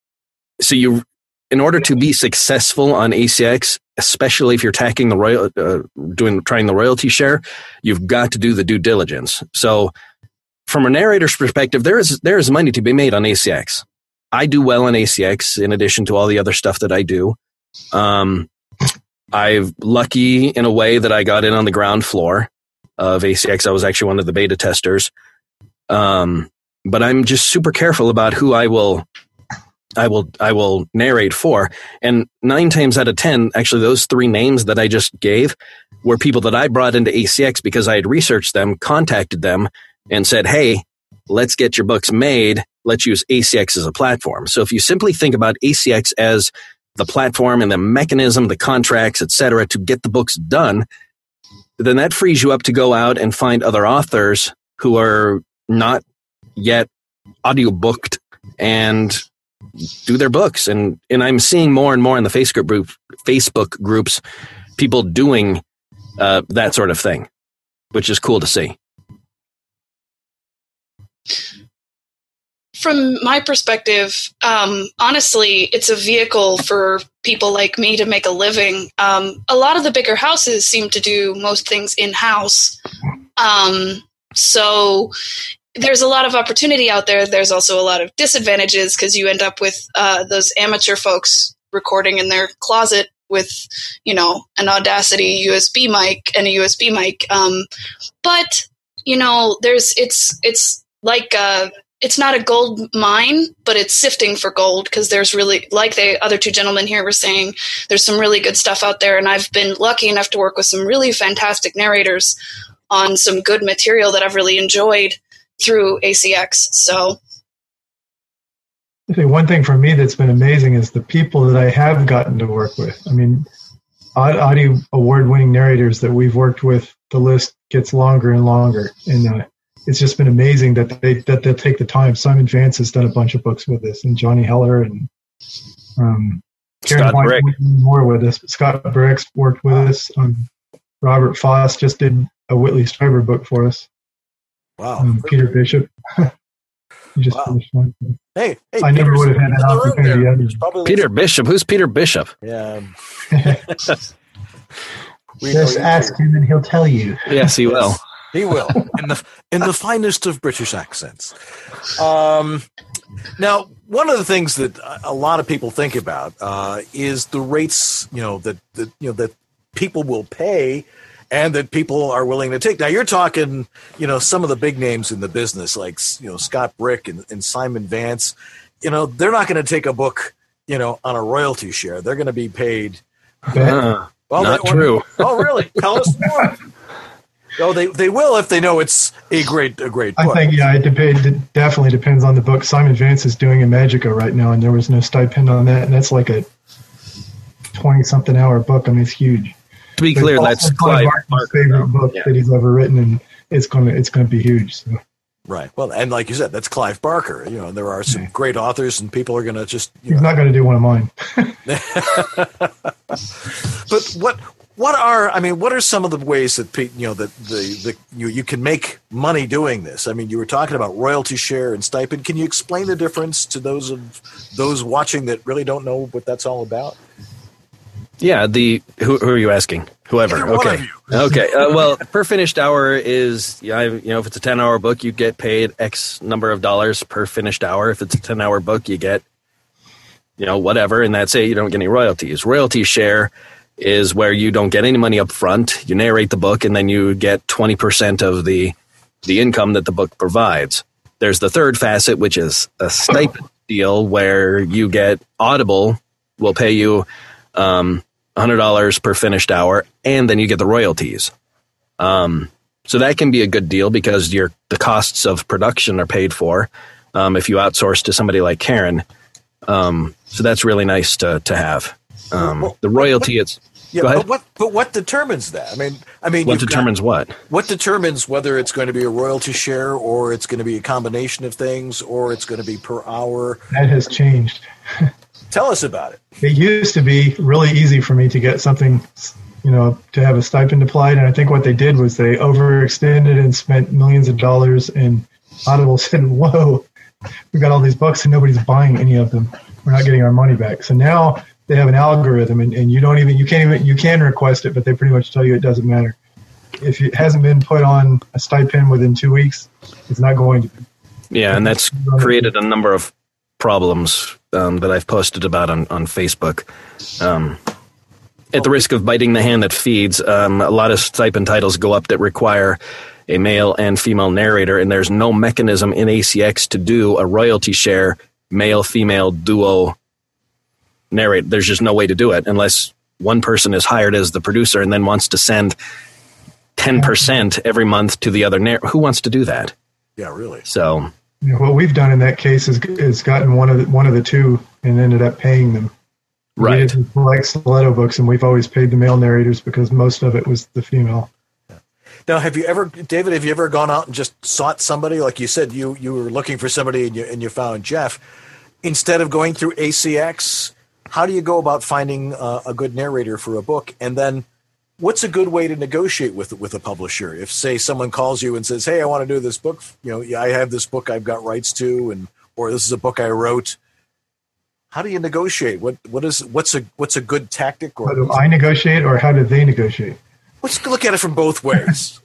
in order to be successful on ACX, especially if you're trying the royalty share, you've got to do the due diligence. So from a narrator's perspective, there is money to be made on ACX. I do well on ACX in addition to all the other stuff that I do. I'm lucky in a way that I got in on the ground floor of ACX. I was actually one of the beta testers. But I'm just super careful about who I will narrate for. And 9 times out of 10, actually those 3 names that I just gave were people that I brought into ACX because I had researched them, contacted them, and said, hey, let's get your books made. Let's use ACX as a platform. So if you simply think about ACX as the platform and the mechanism, the contracts, etc., to get the books done, then that frees you up to go out and find other authors who are not yet audiobooked and do their books. And I'm seeing more and more in the Facebook groups, people doing that sort of thing, which is cool to see. From my perspective, honestly, it's a vehicle for people like me to make a living. A lot of the bigger houses seem to do most things in-house. So there's a lot of opportunity out there. There's also a lot of disadvantages because you end up with those amateur folks recording in their closet with, an Audacity USB mic and a USB mic. But, it's like it's not a gold mine, but it's sifting for gold because there's really, like the other two gentlemen here were saying, there's some really good stuff out there. And I've been lucky enough to work with some really fantastic narrators on some good material that I've really enjoyed through ACX. So I think one thing for me that's been amazing is the people that I have gotten to work with. I mean, audio award-winning narrators that we've worked with, the list gets longer and longer. And it's just been amazing that they'll take the time. Simon Vance has done a bunch of books with us, and Johnny Heller and Karen White more with us. Scott Brick's worked with us. Robert Foss just did a Whitley Strieber book for us. Wow. Peter Bishop. He just finished one. Hey, I never would have had that opportunity. Peter Bishop. Who's Peter Bishop? Yeah. Just ask him and he'll tell you. Yes, he will. He will, in the finest of British accents. Now, one of the things that a lot of people think about is the rates, that people will pay and that people are willing to take. Now, you're talking, some of the big names in the business, like Scott Brick and Simon Vance. They're not going to take a book, on a royalty share. They're going to be paid. Not true. Oh, really? Tell us more. Oh, they will if they know it's a great book. I think, it definitely depends on the book. Simon Vance is doing a Magica right now, and there was no stipend on that, and that's like a 20-something hour book. I mean, it's huge. To be clear, that's Clive Barker's favorite book that he's ever written, and it's going to be huge. So. Right. Well, and like you said, that's Clive Barker. There are some great authors, and people are going to just. He's not going to do one of mine. But what are some of the ways that you can make money doing this? I mean, you were talking about royalty share and stipend. Can you explain the difference to those watching that really don't know what that's all about? Yeah, who are you asking? Whoever. Okay. Okay. Well, per finished hour is if it's a 10-hour book, you get paid X number of dollars per finished hour. If it's a 10-hour book, you get whatever, and that's it. You don't get any royalties. Royalty share is where you don't get any money up front. You narrate the book, and then you get 20% of the income that the book provides. There's the third facet, which is a stipend deal, where you get Audible will pay you $100 per finished hour, and then you get the royalties. So that can be a good deal because the costs of production are paid for if you outsource to somebody like Karen. So that's really nice to have. The royalty, but what determines that? I mean, what determines what? What determines whether it's going to be a royalty share, or it's going to be a combination of things, or it's going to be per hour? That has changed. Tell us about it. It used to be really easy for me to get something, to have a stipend applied, and I think what they did was they overextended and spent millions of dollars, and Audible said, "Whoa, we got all these books and nobody's buying any of them. We're not getting our money back." So now they have an algorithm, and you can request it, but they pretty much tell you it doesn't matter. If it hasn't been put on a stipend within 2 weeks, it's not going to be. Yeah, and that's created a number of problems that I've posted about on Facebook. At the risk of biting the hand that feeds, a lot of stipend titles go up that require a male and female narrator, and there's no mechanism in ACX to do a royalty share male-female duo narrate. There's just no way to do it unless one person is hired as the producer and then wants to send 10% every month to the other. Who wants to do that? Yeah, really. So what we've done in that case is gotten one of the two and ended up paying them. Right. We did like Stiletto books, and we've always paid the male narrators because most of it was the female. Now, David, have you ever gone out and just sought somebody? Like you said, you were looking for somebody and you found Jeff. instead of going through ACX, how do you go about finding a good narrator for a book? And then what's a good way to negotiate with a publisher? If, say, someone calls you and says, hey, I want to do this book, I have this book I've got rights to, or this is a book I wrote. How do you negotiate? What's a good tactic? Or how do I negotiate, or how do they negotiate? Let's look at it from both ways.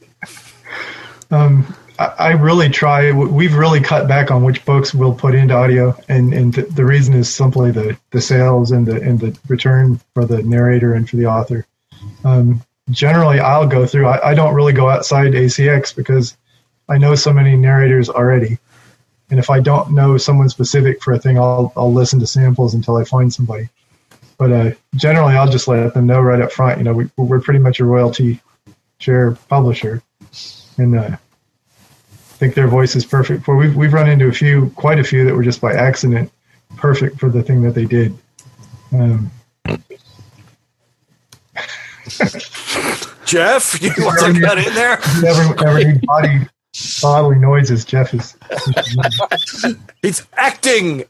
I really try. We've really cut back on which books we'll put into audio, and the reason is simply the sales and the return for the narrator and for the author. Generally, I'll go through. I don't really go outside ACX because I know so many narrators already, and if I don't know someone specific for a thing, I'll listen to samples until I find somebody. But generally, I'll just let them know right up front. We're pretty much a royalty share publisher, and I think their voice is perfect for. We've run into quite a few that were just by accident perfect for the thing that they did. Jeff, you want to cut in there? Ever need bodily noises? Jeff is. He's acting.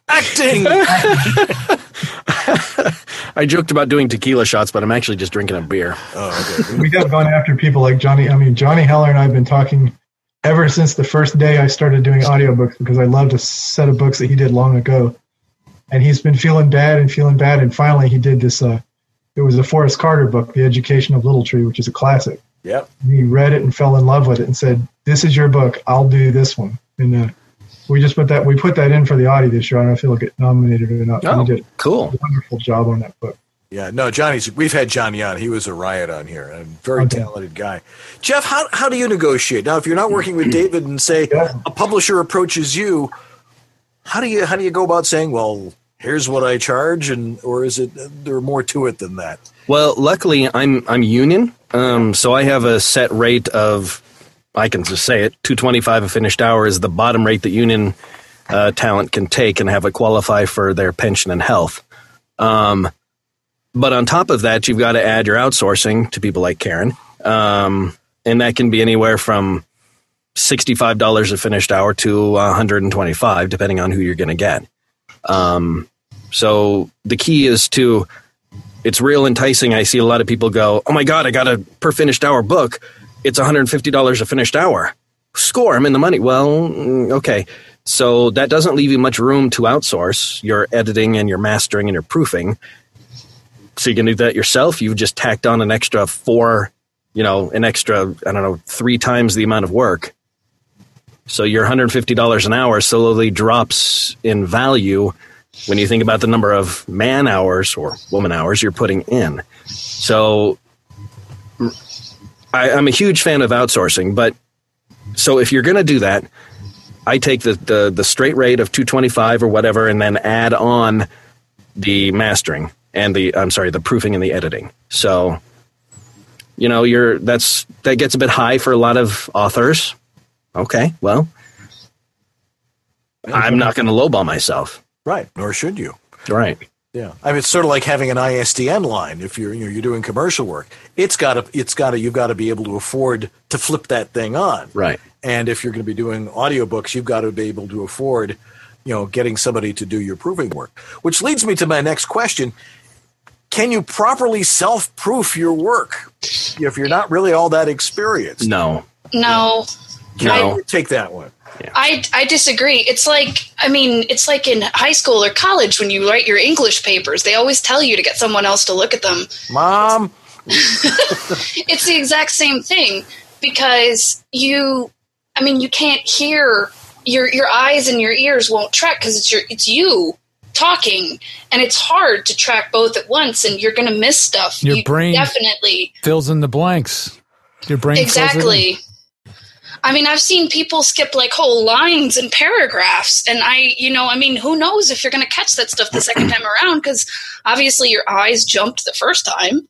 I joked about doing tequila shots, but I'm actually just drinking a beer. Oh, okay. We have gone after people like Johnny. Johnny Heller and I have been talking ever since the first day I started doing audiobooks, because I loved a set of books that he did long ago. And he's been feeling bad. And finally he did this. It was a Forrest Carter book, The Education of Little Tree, which is a classic. Yep. He read it and fell in love with it and said, this is your book. I'll do this one. And we just put that in for the Audie this year. I don't know if it'll get nominated or not. Oh, he did cool. a wonderful job on that book. Yeah, no, we've had Johnny on. He was a riot on here. A very talented guy. Jeff, how do you negotiate? Now, if you're not working with David and say a publisher approaches you, how do you go about saying, well, here's what I charge, or is it there more to it than that? Well, luckily I'm union, so I have a set rate of, I can just say it, $2.25 a finished hour is the bottom rate that union talent can take and have it qualify for their pension and health. But on top of that, you've got to add your outsourcing to people like Karen, and that can be anywhere from $65 a finished hour to $125, depending on who you're going to get. So the key is it's real enticing. I see a lot of people go, oh my God, I got a per finished hour book. It's $150 a finished hour. Score, I'm in the money. Well, okay. So that doesn't leave you much room to outsource your editing and your mastering and your proofing. So you can do that yourself. You've just tacked on an extra 3 times the amount of work. So your $150 an hour slowly drops in value when you think about the number of man hours or woman hours you're putting in. So I'm a huge fan of outsourcing, but so if you're going to do that, I take the straight rate of $225 or whatever, and then add on the mastering and the proofing and the editing. So, that gets a bit high for a lot of authors. Okay, well, I'm not going to lowball myself. Right, nor should you. Right. Yeah, it's sort of like having an ISDN line. If you're doing commercial work, you've got to be able to afford to flip that thing on. Right. And if you're going to be doing audiobooks, you've got to be able to afford, getting somebody to do your proofing work. Which leads me to my next question: can you properly self-proof your work if you're not really all that experienced? No. Take that one. Yeah. I disagree. It's like in high school or college when you write your English papers, they always tell you to get someone else to look at them. Mom. It's the exact same thing, because you can't hear, your eyes and your ears won't track because it's you talking, and it's hard to track both at once, and you're going to miss stuff. Your brain definitely fills in the blanks. Your brain exactly. I've seen people skip like whole lines and paragraphs, and who knows if you're going to catch that stuff the second time around, because obviously your eyes jumped the first time,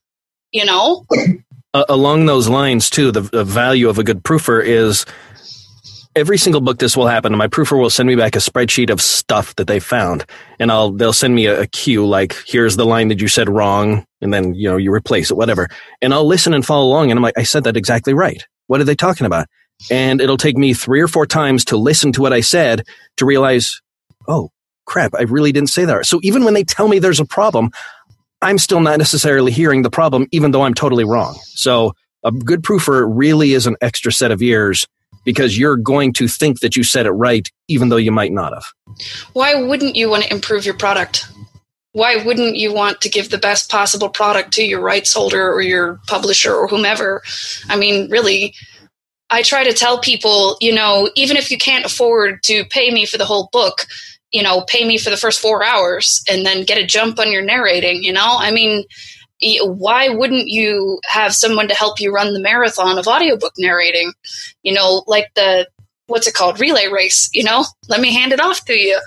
Along those lines, too, the value of a good proofer is every single book this will happen. My proofer will send me back a spreadsheet of stuff that they found, and they'll send me a cue like, here's the line that you said wrong, and then, you replace it, whatever. And I'll listen and follow along, and I'm like, I said that exactly right. What are they talking about? And it'll take me 3 or 4 times to listen to what I said to realize, oh, crap, I really didn't say that. So even when they tell me there's a problem, I'm still not necessarily hearing the problem, even though I'm totally wrong. So a good proofer really is an extra set of ears, because you're going to think that you said it right, even though you might not have. Why wouldn't you want to improve your product? Why wouldn't you want to give the best possible product to your rights holder or your publisher or whomever? I mean, really, I try to tell people, even if you can't afford to pay me for the whole book, pay me for the first 4 hours and then get a jump on your narrating, I mean, why wouldn't you have someone to help you run the marathon of audiobook narrating? Like the, what's it called? Relay race, let me hand it off to you.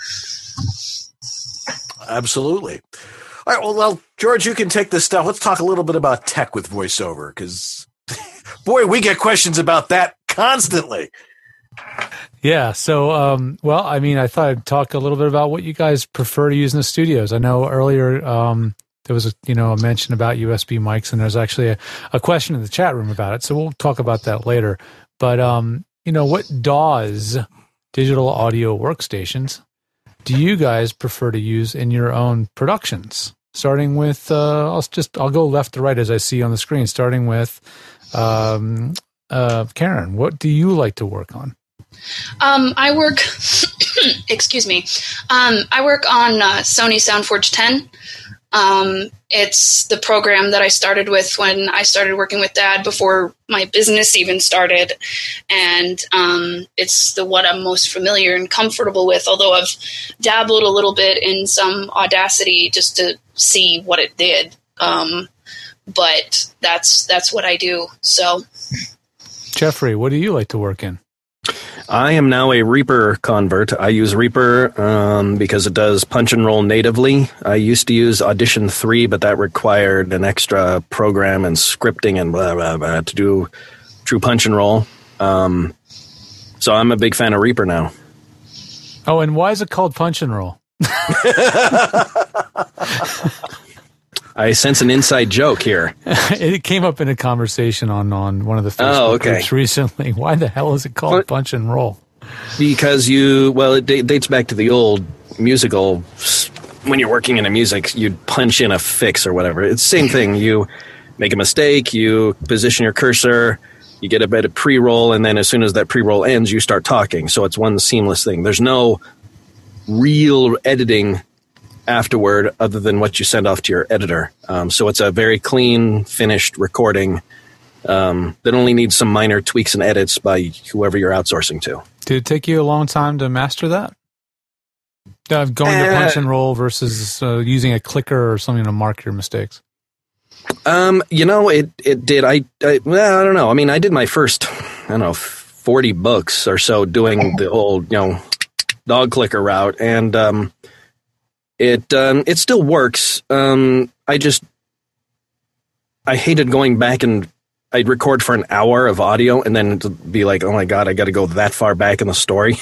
Absolutely. All right. Well, George, you can take this stuff. Let's talk a little bit about tech with voiceover, because boy, we get questions about that constantly. Yeah. So, I thought I'd talk a little bit about what you guys prefer to use in the studios. I know earlier, there was a mention about USB mics, and there's actually a question in the chat room about it. So we'll talk about that later. But, what DAWs, digital audio workstations, do you guys prefer to use in your own productions? Starting with, I'll go left to right as I see on the screen, starting with Karen. What do you like to work on? I work, excuse me. I work on Sony SoundForge 10. It's the program that I started with when I started working with Dad before my business even started. And it's the one I'm most familiar and comfortable with, although I've dabbled a little bit in some Audacity just to see what it did. But that's what I do. So, Jeffrey, what do you like to work in? I am now a Reaper convert. I use Reaper because it does punch and roll natively. I used to use Audition 3, but that required an extra program and scripting and blah, blah, blah to do true punch and roll. So I'm a big fan of Reaper now. Oh, and why is it called punch and roll? I sense an inside joke here. It came up in a conversation on one of the Facebook groups recently. Why the hell is it called punch and roll? Because it dates back to the old musical. When you're working in a music, you'd punch in a fix or whatever. It's the same thing. You make a mistake, you position your cursor, you get a bit of pre-roll, and then as soon as that pre-roll ends, you start talking. So it's one seamless thing. There's no real editing afterward other than what you send off to your editor. So it's a very clean, finished recording that only needs some minor tweaks and edits by whoever you're outsourcing to. Did it take you a long time to master that? Going to punch and roll versus using a clicker or something to mark your mistakes? It did. I don't know. I mean, I did my first, 40 books or so doing the old, dog clicker route, and it still works. I hated going back and I'd record for an hour of audio and then be like, oh my God, I got to go that far back in the story.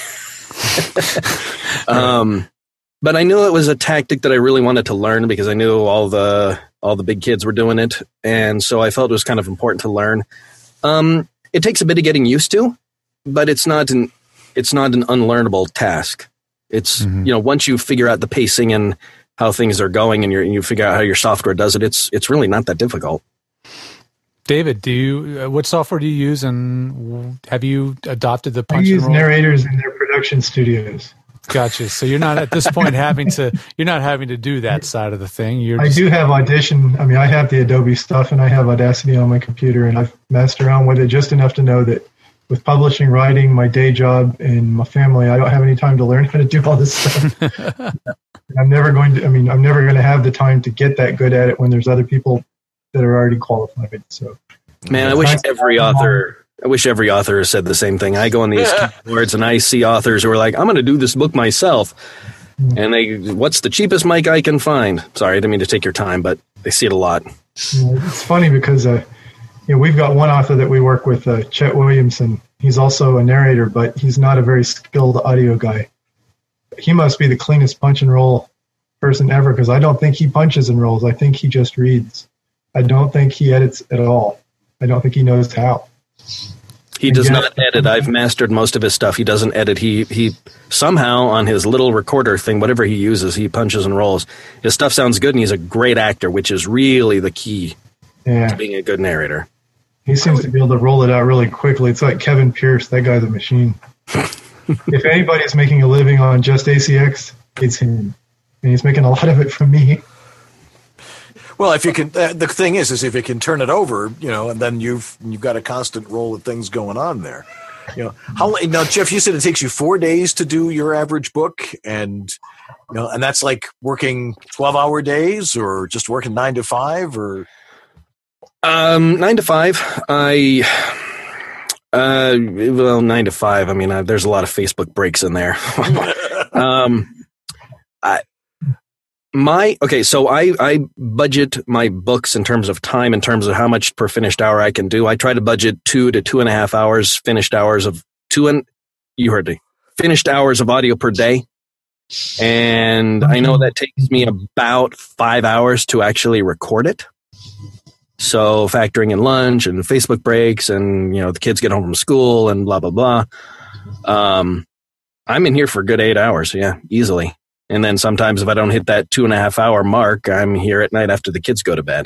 But I knew it was a tactic that I really wanted to learn because I knew all the big kids were doing it. And so I felt it was kind of important to learn. It takes a bit of getting used to, but it's not an unlearnable task. It's, once you figure out the pacing and how things are going and you figure out how your software does it, it's really not that difficult. David, what software do you use, and have you adopted the punch and roll? I use narrators in their production studios. Gotcha. So you're not at this point having to do that side of the thing. I do have Audition. I mean, I have the Adobe stuff and I have Audacity on my computer, and I've messed around with it just enough to know that with publishing, writing, my day job, and my family, I don't have any time to learn how to do all this stuff. I'm never going to have the time to get that good at it when there's other people that are already qualified. So, man, I wish every author said the same thing. I go on these keyboards and I see authors who are like, I'm going to do this book myself. And what's the cheapest mic I can find? Sorry, I didn't mean to take your time, but I see it a lot. It's funny because we've got one author that we work with, Chet Williamson. He's also a narrator, but he's not a very skilled audio guy. He must be the cleanest punch and roll person ever, because I don't think he punches and rolls. I think he just reads. I don't think he edits at all. I don't think he knows how. He does not edit. I've mastered most of his stuff. He doesn't edit. He somehow on his little recorder thing, whatever he uses, he punches and rolls. His stuff sounds good, and he's a great actor, which is really the key to being a good narrator. He seems to be able to roll it out really quickly. It's like Kevin Pierce. That guy's a machine. If anybody's making a living on just ACX, it's him. And he's making a lot of it from me. Well, if you can, the thing is if you can turn it over, and then you've got a constant roll of things going on there. Now, Jeff, you said it takes you 4 days to do your average book, and and that's like working 12-hour days, or just working 9 to 5, or 9 to 5. 9 to 5. I mean, there's a lot of Facebook breaks in there. So I budget my books in terms of time, in terms of how much per finished hour I can do. I try to budget 2 to 2.5 hours finished hours of finished hours of audio per day. And I know that takes me about 5 hours to actually record it. So factoring in lunch and Facebook breaks and, the kids get home from school and blah, blah, blah. I'm in here for a good 8 hours. Yeah, easily. And then sometimes if I don't hit that 2.5 hour mark, I'm here at night after the kids go to bed.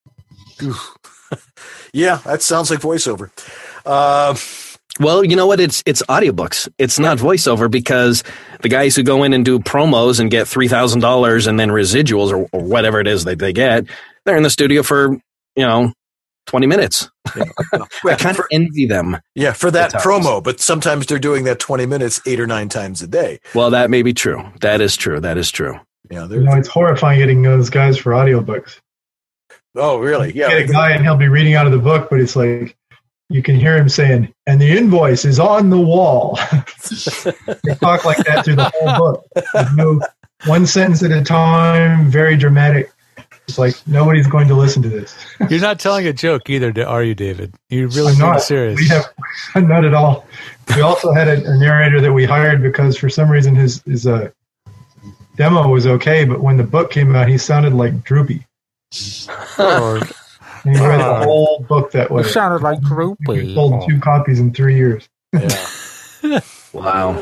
Yeah, that sounds like voiceover. Well, you know what? It's audiobooks. It's not voiceover, because the guys who go in and do promos and get $3,000 and then residuals or whatever it is that they get, they're in the studio for, 20 minutes. Yeah. I kind of envy them. Yeah, for that promo, but sometimes they're doing that 20 minutes 8 or 9 times a day. Well, that may be true. That is true. Yeah, it's horrifying getting those guys for audiobooks. Oh, really? Yeah. You get a guy and he'll be reading out of the book, but it's like you can hear him saying, "And the invoice is on the wall." They talk like that through the whole book. One sentence at a time, very dramatic. It's like nobody's going to listen to this. You're not telling a joke either, are you, David? You're really being serious. Not at all. We also had a narrator that we hired because for some reason his demo was okay, but when the book came out, he sounded like Droopy. And he read the whole book that way. It sounded like Droopy. We sold 2 copies in 3 years. Yeah. Wow.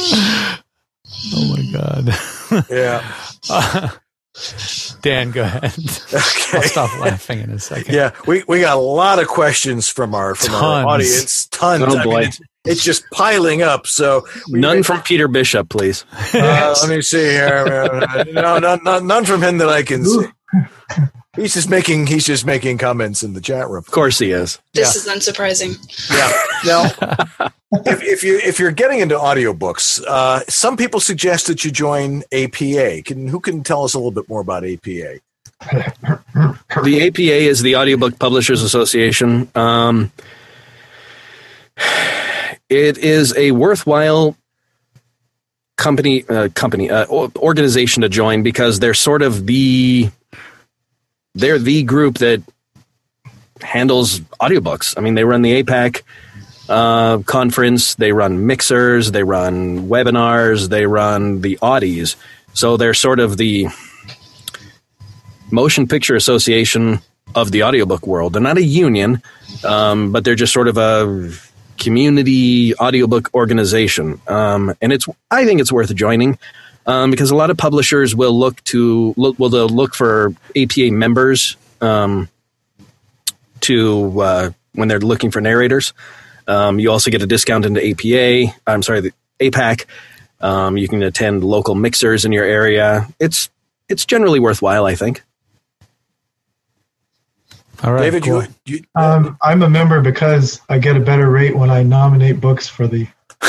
Oh my God. Yeah. Dan, go ahead. Okay. I'll stop laughing in a second. Yeah, we got a lot of questions from our audience. Tons. Oh boy. It's just piling up. So none from Peter Bishop, please. Let me see here. No, none from him that I can see. He's just making comments in the chat room. Of course he is. This is unsurprising. Yeah. Now, if you're getting into audiobooks, some people suggest that you join APA. Who can tell us a little bit more about APA? The APA is the Audiobook Publishers Association. It is a worthwhile organization to join, because they're sort of they're the group that handles audiobooks. I mean, they run the APAC conference, they run mixers, they run webinars, they run the Audies. So they're sort of the Motion Picture Association of the audiobook world. They're not a union, but they're just sort of a community audiobook organization. And I think it's worth joining. Because a lot of publishers will look for APA members when they're looking for narrators. You also get a discount into the APAC. You can attend local mixers in your area. It's generally worthwhile, I think. All right, David, cool. I'm a member because I get a better rate when I nominate books for the.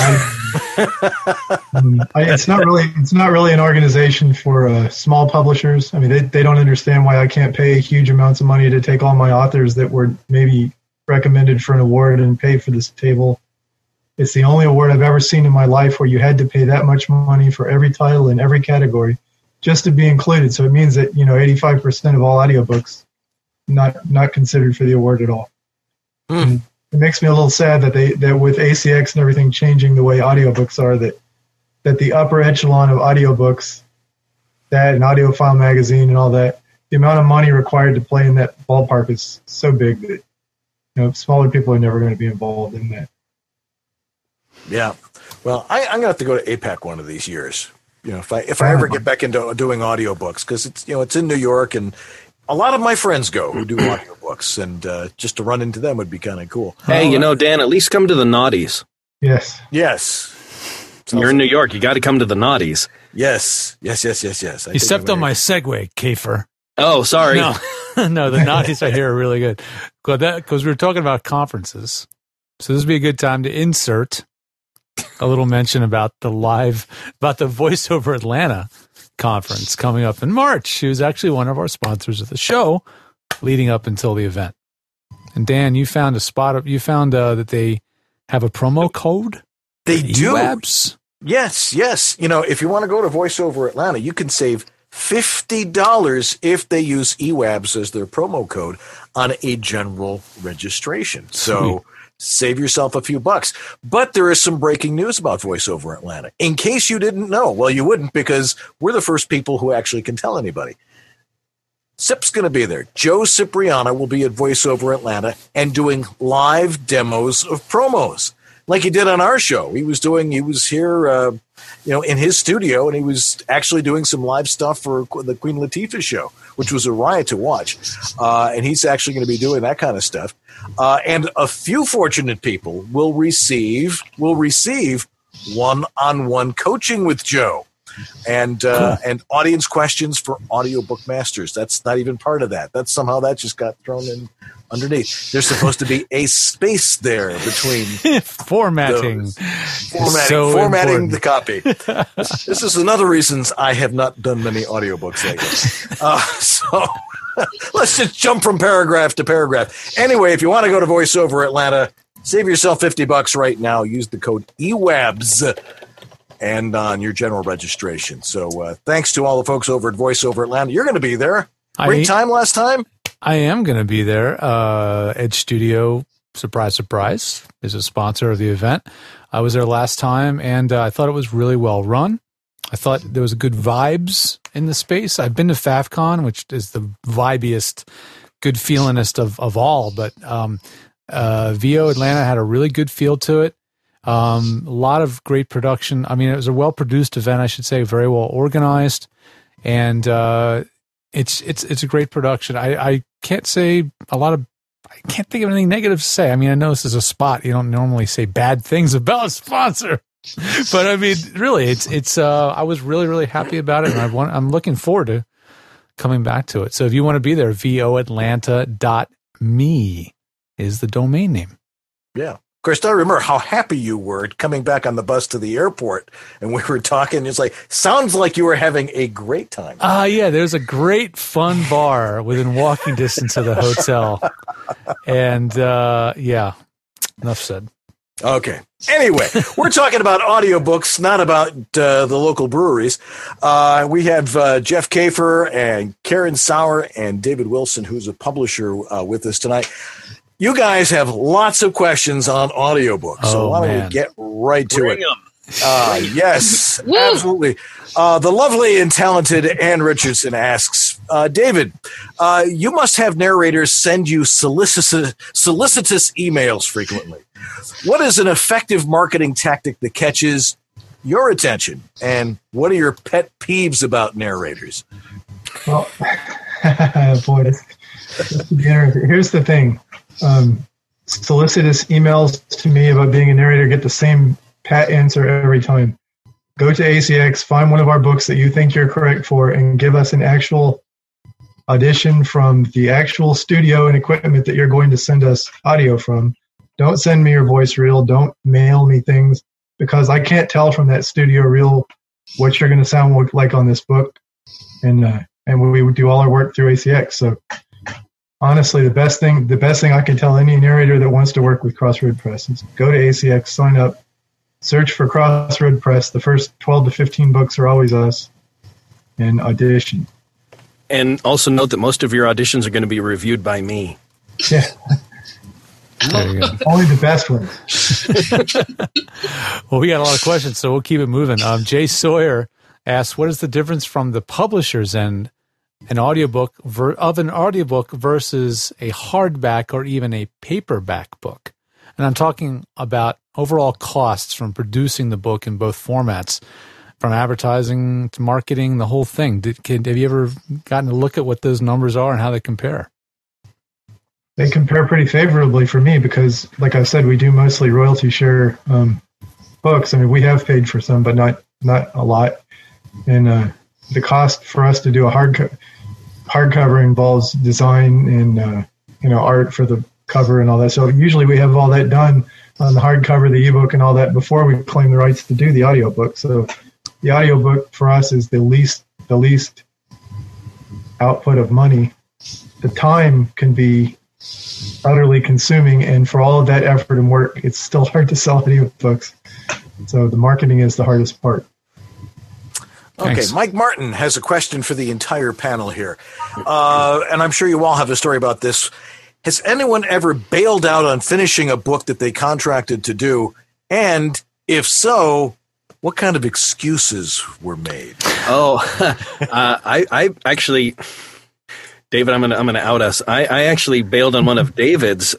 It's not really an organization for small publishers. I mean, they don't understand why I can't pay huge amounts of money to take all my authors that were maybe recommended for an award and pay for this table. It's the only award I've ever seen in my life where you had to pay that much money for every title in every category just to be included. So it means that 85% of all audiobooks not considered for the award at all. It makes me a little sad that with ACX and everything changing the way audiobooks are, that the upper echelon of audiobooks, that and Audiophile magazine and all that, the amount of money required to play in that ballpark is so big that smaller people are never going to be involved in that. Yeah. Well, I'm going to have to go to APAC one of these years. You know, if I ever get back into doing audiobooks, because it's in New York, and a lot of my friends go who do audiobooks, and just to run into them would be kind of cool. Hey, Dan, at least come to the Naughties. Yes. You're in New York. You got to come to the Naughties. Yes. You stepped on my segue, Kafer. Oh, sorry. No, the Naughties I hear are really good. Because we were talking about conferences. So this would be a good time to insert a little mention about the VoiceOver Atlanta conference coming up in March. She was actually one of our sponsors of the show leading up until the event. And Dan, you found that they have a promo code? They do. EWABS? Yes. If you want to go to VoiceOver Atlanta, you can save $50 if they use EWABS as their promo code on a general registration. So save yourself a few bucks. But there is some breaking news about VoiceOver Atlanta. In case you didn't know, well, you wouldn't, because we're the first people who actually can tell anybody. Cip's going to be there. Joe Cipriano will be at VoiceOver Atlanta and doing live demos of promos like he did on our show. He was here, in his studio, and he was actually doing some live stuff for the Queen Latifah show, which was a riot to watch. And he's actually going to be doing that kind of stuff. And a few fortunate people will receive one-on-one coaching with Joe. And audience questions for audiobook masters. That's not even part of that. That just got thrown in underneath. There's supposed to be a space there between formatting the copy. This is another reason I have not done many audiobooks lately. So let's just jump from paragraph to paragraph. Anyway, if you want to go to VoiceOver Atlanta, save yourself $50 right now. Use the code EWABS and on your general registration. So thanks to all the folks over at VoiceOver Atlanta. You're going to be there. Great time last time. I am going to be there. Edge Studio, surprise, is a sponsor of the event. I was there last time, and I thought it was really well run. I thought there was good vibes in the space. I've been to FAFCon, which is the vibiest, good feelingest of all, but VO Atlanta had a really good feel to it. A lot of great production. I mean, it was a well-produced event, I should say, very well organized, and it's a great production. I can't say I can't think of anything negative to say. I mean, I know this is a spot. You don't normally say bad things about a sponsor, but I mean, really, it's. I was really, really happy about it, and I'm looking forward to coming back to it. So if you want to be there, voatlanta.me is the domain name. Yeah. Of course, I remember how happy you were coming back on the bus to the airport, and we were talking. It's like, sounds like you were having a great time. Yeah, there's a great fun bar within walking distance of the hotel. And, enough said. Okay. Anyway, we're talking about audiobooks, not about the local breweries. We have Jeff Kafer and Karen Sauer and David Wilson, who's a publisher, with us tonight. You guys have lots of questions on audiobooks, so why don't we get right to it? Yes, absolutely. The lovely and talented Ann Richardson asks, David, you must have narrators send you solicitous emails frequently. What is an effective marketing tactic that catches your attention? And what are your pet peeves about narrators? Well, boy, here's the thing. Solicitous emails to me about being a narrator get the same pat answer every time. Go to ACX, find one of our books that you think you're correct for, and give us an actual audition from the actual studio and equipment that you're going to send us audio from. Don't send me your voice reel. Don't mail me things, because I can't tell from that studio reel what you're going to sound like on this book. And we would do all our work through ACX. So honestly, the best thing I can tell any narrator that wants to work with Crossroad Press is go to ACX, sign up, search for Crossroad Press. The first 12 to 15 books are always us, and audition. And also note that most of your auditions are going to be reviewed by me. Yeah. Only the best ones. Well, we got a lot of questions, so we'll keep it moving. Jay Sawyer asks, what is the difference from the publisher's end an audiobook versus a hardback or even a paperback book? And I'm talking about overall costs from producing the book in both formats, from advertising to marketing, the whole thing. Have you ever gotten to look at what those numbers are and how they compare? They compare pretty favorably for me because, like I said, we do mostly royalty share books. I mean, we have paid for some, but not a lot. And the cost for us to do a hardcover involves design and art for the cover and all that. So usually we have all that done on the hardcover, the ebook, and all that before we claim the rights to do the audiobook. So the audiobook for us is the least output of money. The time can be utterly consuming, and for all of that effort and work, it's still hard to sell audiobooks. So the marketing is the hardest part. Okay, Thanks. Mike Martin has a question for the entire panel here. And I'm sure you all have a story about this. Has anyone ever bailed out on finishing a book that they contracted to do? And if so, what kind of excuses were made? I actually, David, I'm gonna out us. I actually bailed on one of David's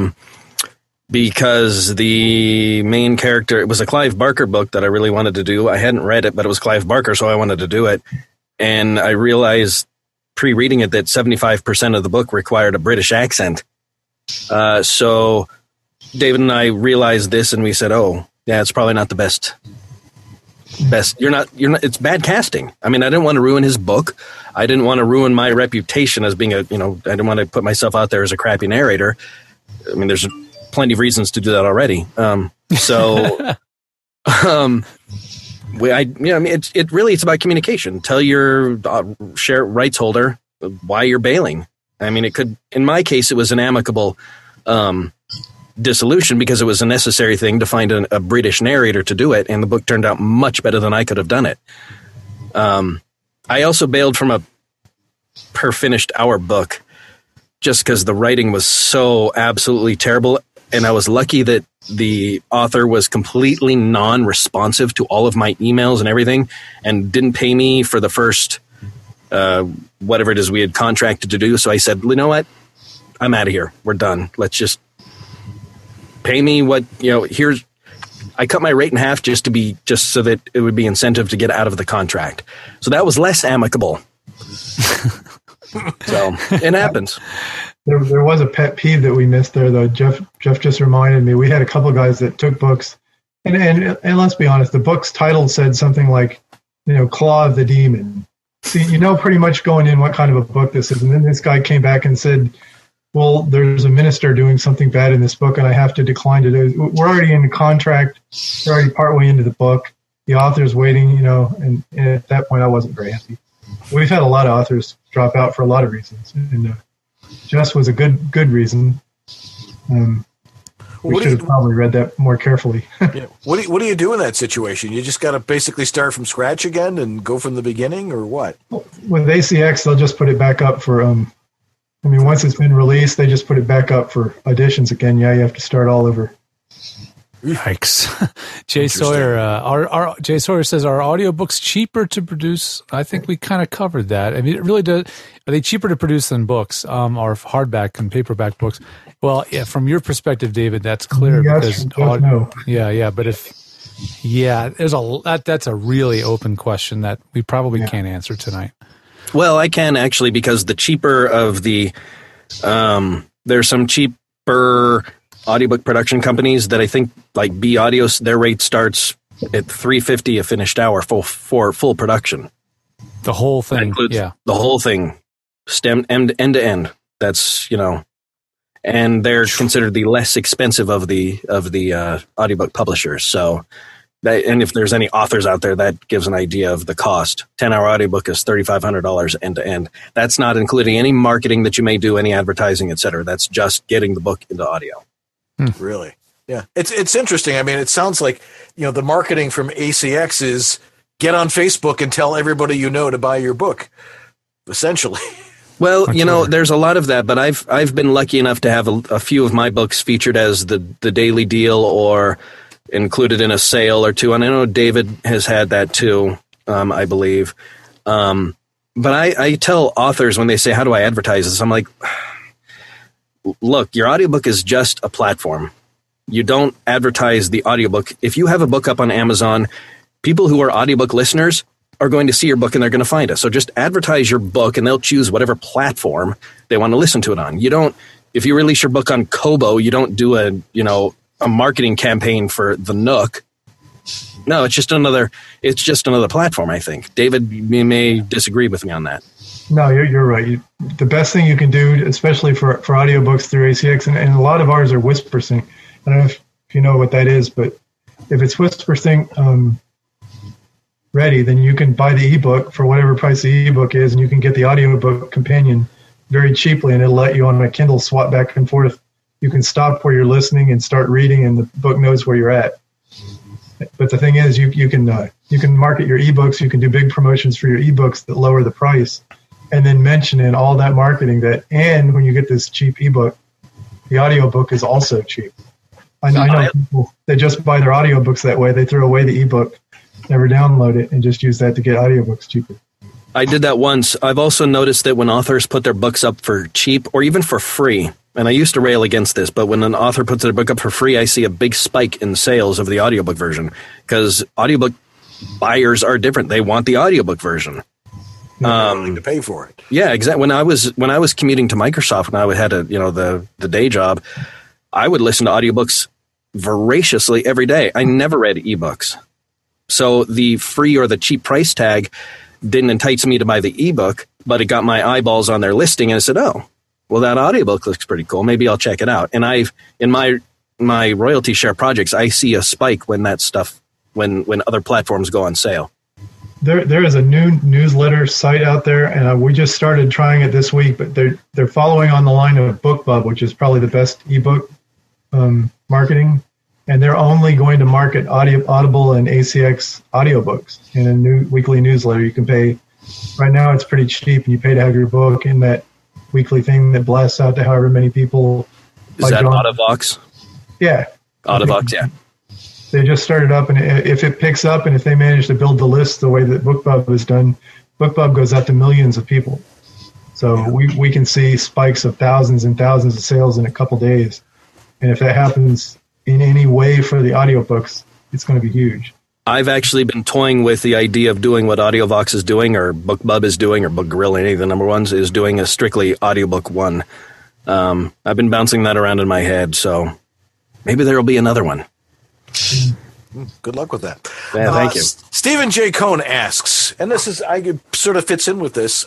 because the main character, it was a Clive Barker book that I really wanted to do. I hadn't read it, but it was Clive Barker, so I wanted to do it. And I realized pre-reading it that 75% of the book required a British accent. So David and I realized this, and we said, "Oh, yeah, it's probably not the best. You're not. It's bad casting. I mean, I didn't want to ruin his book. I didn't want to ruin my reputation as being I didn't want to put myself out there as a crappy narrator. I mean, there's plenty of reasons to do that already. It's about communication. Tell your share rights holder why you're bailing. I mean, it could, in my case, it was an amicable dissolution because it was a necessary thing to find a British narrator to do it, and the book turned out much better than I could have done it. I also bailed from a finished hour book just because the writing was so absolutely terrible, and I was lucky that the author was completely non-responsive to all of my emails and everything, and didn't pay me for the first whatever it is we had contracted to do. So I said, you know what? I'm out of here. We're done. Let's just pay me what, here's, I cut my rate in half just so that it would be incentive to get out of the contract. So that was less amicable. So it happens. There was a pet peeve that we missed there, though. Jeff just reminded me. We had a couple of guys that took books, and let's be honest, the book's title said something like, Claw of the Demon. See, pretty much going in what kind of a book this is. And then this guy came back and said, well, there's a minister doing something bad in this book, and I have to decline to do it. We're already in the contract. We're already partway into the book. The author's waiting, and at that point I wasn't very happy. We've had a lot of authors drop out for a lot of reasons, and Jess was a good reason. We should have probably read that more carefully. Yeah. What do you do in that situation? You just got to basically start from scratch again and go from the beginning, or what? With ACX, they'll just put it back up for. Once it's been released, they just put it back up for auditions again. Yeah, you have to start all over. Yikes. Jay Sawyer, Jay Sawyer says, are audiobooks cheaper to produce? I think we kind of covered that. I mean, it really does. Are they cheaper to produce than books, or hardback and paperback books? Well, yeah, from your perspective, David, that's clear. Yes, because no. Yeah, but that's a really open question that we probably can't answer tonight. Well, I can actually, because the cheaper of the, there's some cheaper audiobook production companies that I think, like B Audio, their rate starts at $350 a finished hour for full production. The whole thing, that includes the whole thing, end to end. That's and they're considered the less expensive of the audiobook publishers. So, and if there's any authors out there, that gives an idea of the cost. 10-hour audiobook is $3,500 end to end. That's not including any marketing that you may do, any advertising, etc. That's just getting the book into audio. Really? Yeah. It's interesting. I mean, it sounds like, the marketing from ACX is get on Facebook and tell everybody to buy your book, essentially. Well, there's a lot of that, but I've been lucky enough to have a few of my books featured as the Daily Deal or included in a sale or two. And I know David has had that too, I believe. But I tell authors when they say, how do I advertise this? I'm like, look, your audiobook is just a platform. You don't advertise the audiobook. If you have a book up on Amazon, people who are audiobook listeners are going to see your book and they're going to find it. So just advertise your book and they'll choose whatever platform they want to listen to it on. You don't, if you release your book on Kobo, you don't do a marketing campaign for the Nook. No, it's just another platform, I think. David, you may disagree with me on that. No, you're right. The best thing you can do, especially for audiobooks through ACX, and a lot of ours are WhisperSync. I don't know if you know what that is, but if it's WhisperSync ready, then you can buy the ebook for whatever price the ebook is, and you can get the audiobook companion very cheaply, and it'll let you on a Kindle swap back and forth. You can stop where you're listening and start reading, and the book knows where you're at. But the thing is, you can market your ebooks. You can do big promotions for your ebooks that lower the price, and then mention in all that marketing that, and when you get this cheap ebook, the audiobook is also cheap. I know people, they just buy their audiobooks that way. They throw away the ebook, never download it, and just use that to get audiobooks cheaper. I did that once. I've also noticed that when authors put their books up for cheap or even for free, and I used to rail against this, but when an author puts their book up for free, I see a big spike in sales of the audiobook version because audiobook buyers are different. They want the audiobook version. They're willing to pay for it. Yeah, exactly. When I was commuting to Microsoft, when I had the day job, I would listen to audiobooks voraciously every day. I never read ebooks. So the free or the cheap price tag didn't entice me to buy the ebook, but it got my eyeballs on their listing and I said, oh, well, that audiobook looks pretty cool. Maybe I'll check it out. And in my royalty share projects, I see a spike when that stuff, when other platforms go on sale. There is a new newsletter site out there, and we just started trying it this week, but they're following on the line of BookBub, which is probably the best ebook marketing, and they're only going to market Audible and ACX audiobooks in a new weekly newsletter. You can pay, right now it's pretty cheap, and you pay to have your book in that weekly thing that blasts out to however many people. Is that Audiovox? Yeah. Audiovox, yeah. They just started up, and if it picks up and if they manage to build the list the way that BookBub is done, BookBub goes out to millions of people. So we can see spikes of thousands and thousands of sales in a couple days. And if that happens in any way for the audiobooks, it's going to be huge. I've actually been toying with the idea of doing what Audiovox is doing, or BookBub is doing, or BookGorilla, any of the number ones, is doing a strictly audiobook one. I've been bouncing that around in my head, so maybe there will be another one. Good luck with that. Yeah, thank you. Stephen J. Cohn asks, and this is sort of fits in with this.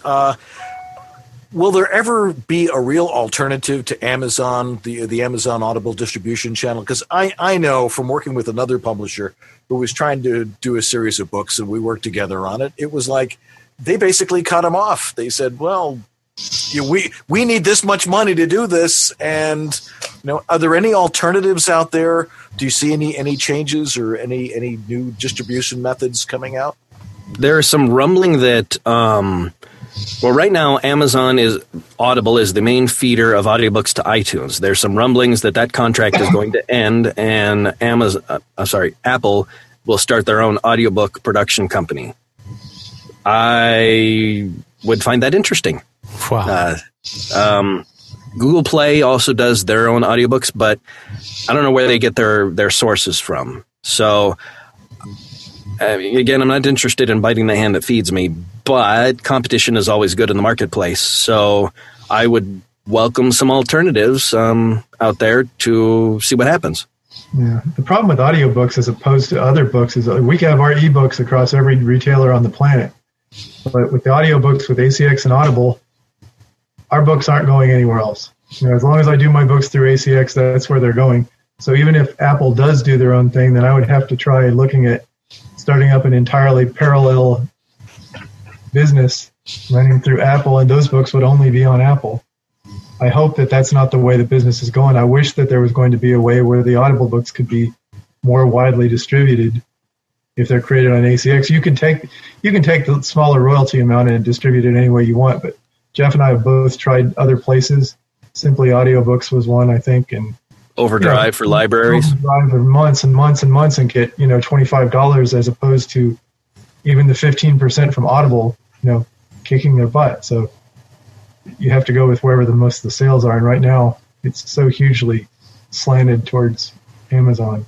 Will there ever be a real alternative to Amazon, the Amazon Audible distribution channel? Because I know from working with another publisher who was trying to do a series of books, and we worked together on it. It was like they basically cut them off. They said, "Well, we need this much money to do this," and are there any alternatives out there? Do you see any changes or any new distribution methods coming out? There is some rumbling that, right now Audible is the main feeder of audiobooks to iTunes. There's some rumblings that contract is going to end, and Apple will start their own audiobook production company. I would find that interesting. Wow. Google Play also does their own audiobooks, but I don't know where they get their sources from. So, again, I'm not interested in biting the hand that feeds me, but competition is always good in the marketplace. So I would welcome some alternatives out there to see what happens. Yeah. The problem with audiobooks as opposed to other books is we have our ebooks across every retailer on the planet. But with the audiobooks with ACX and Audible, our books aren't going anywhere else. As long as I do my books through ACX, that's where they're going. So even if Apple does do their own thing, then I would have to try looking at starting up an entirely parallel business running through Apple, and those books would only be on Apple. I hope that that's not the way the business is going. I wish that there was going to be a way where the Audible books could be more widely distributed if they're created on ACX. You can take the smaller royalty amount and distribute it any way you want, but Jeff and I have both tried other places. Simply Audiobooks was one, I think, and Overdrive for libraries. Overdrive for months and months and months and get $25 as opposed to even the 15% from Audible, kicking their butt. So you have to go with wherever most of the sales are, and right now it's so hugely slanted towards Amazon.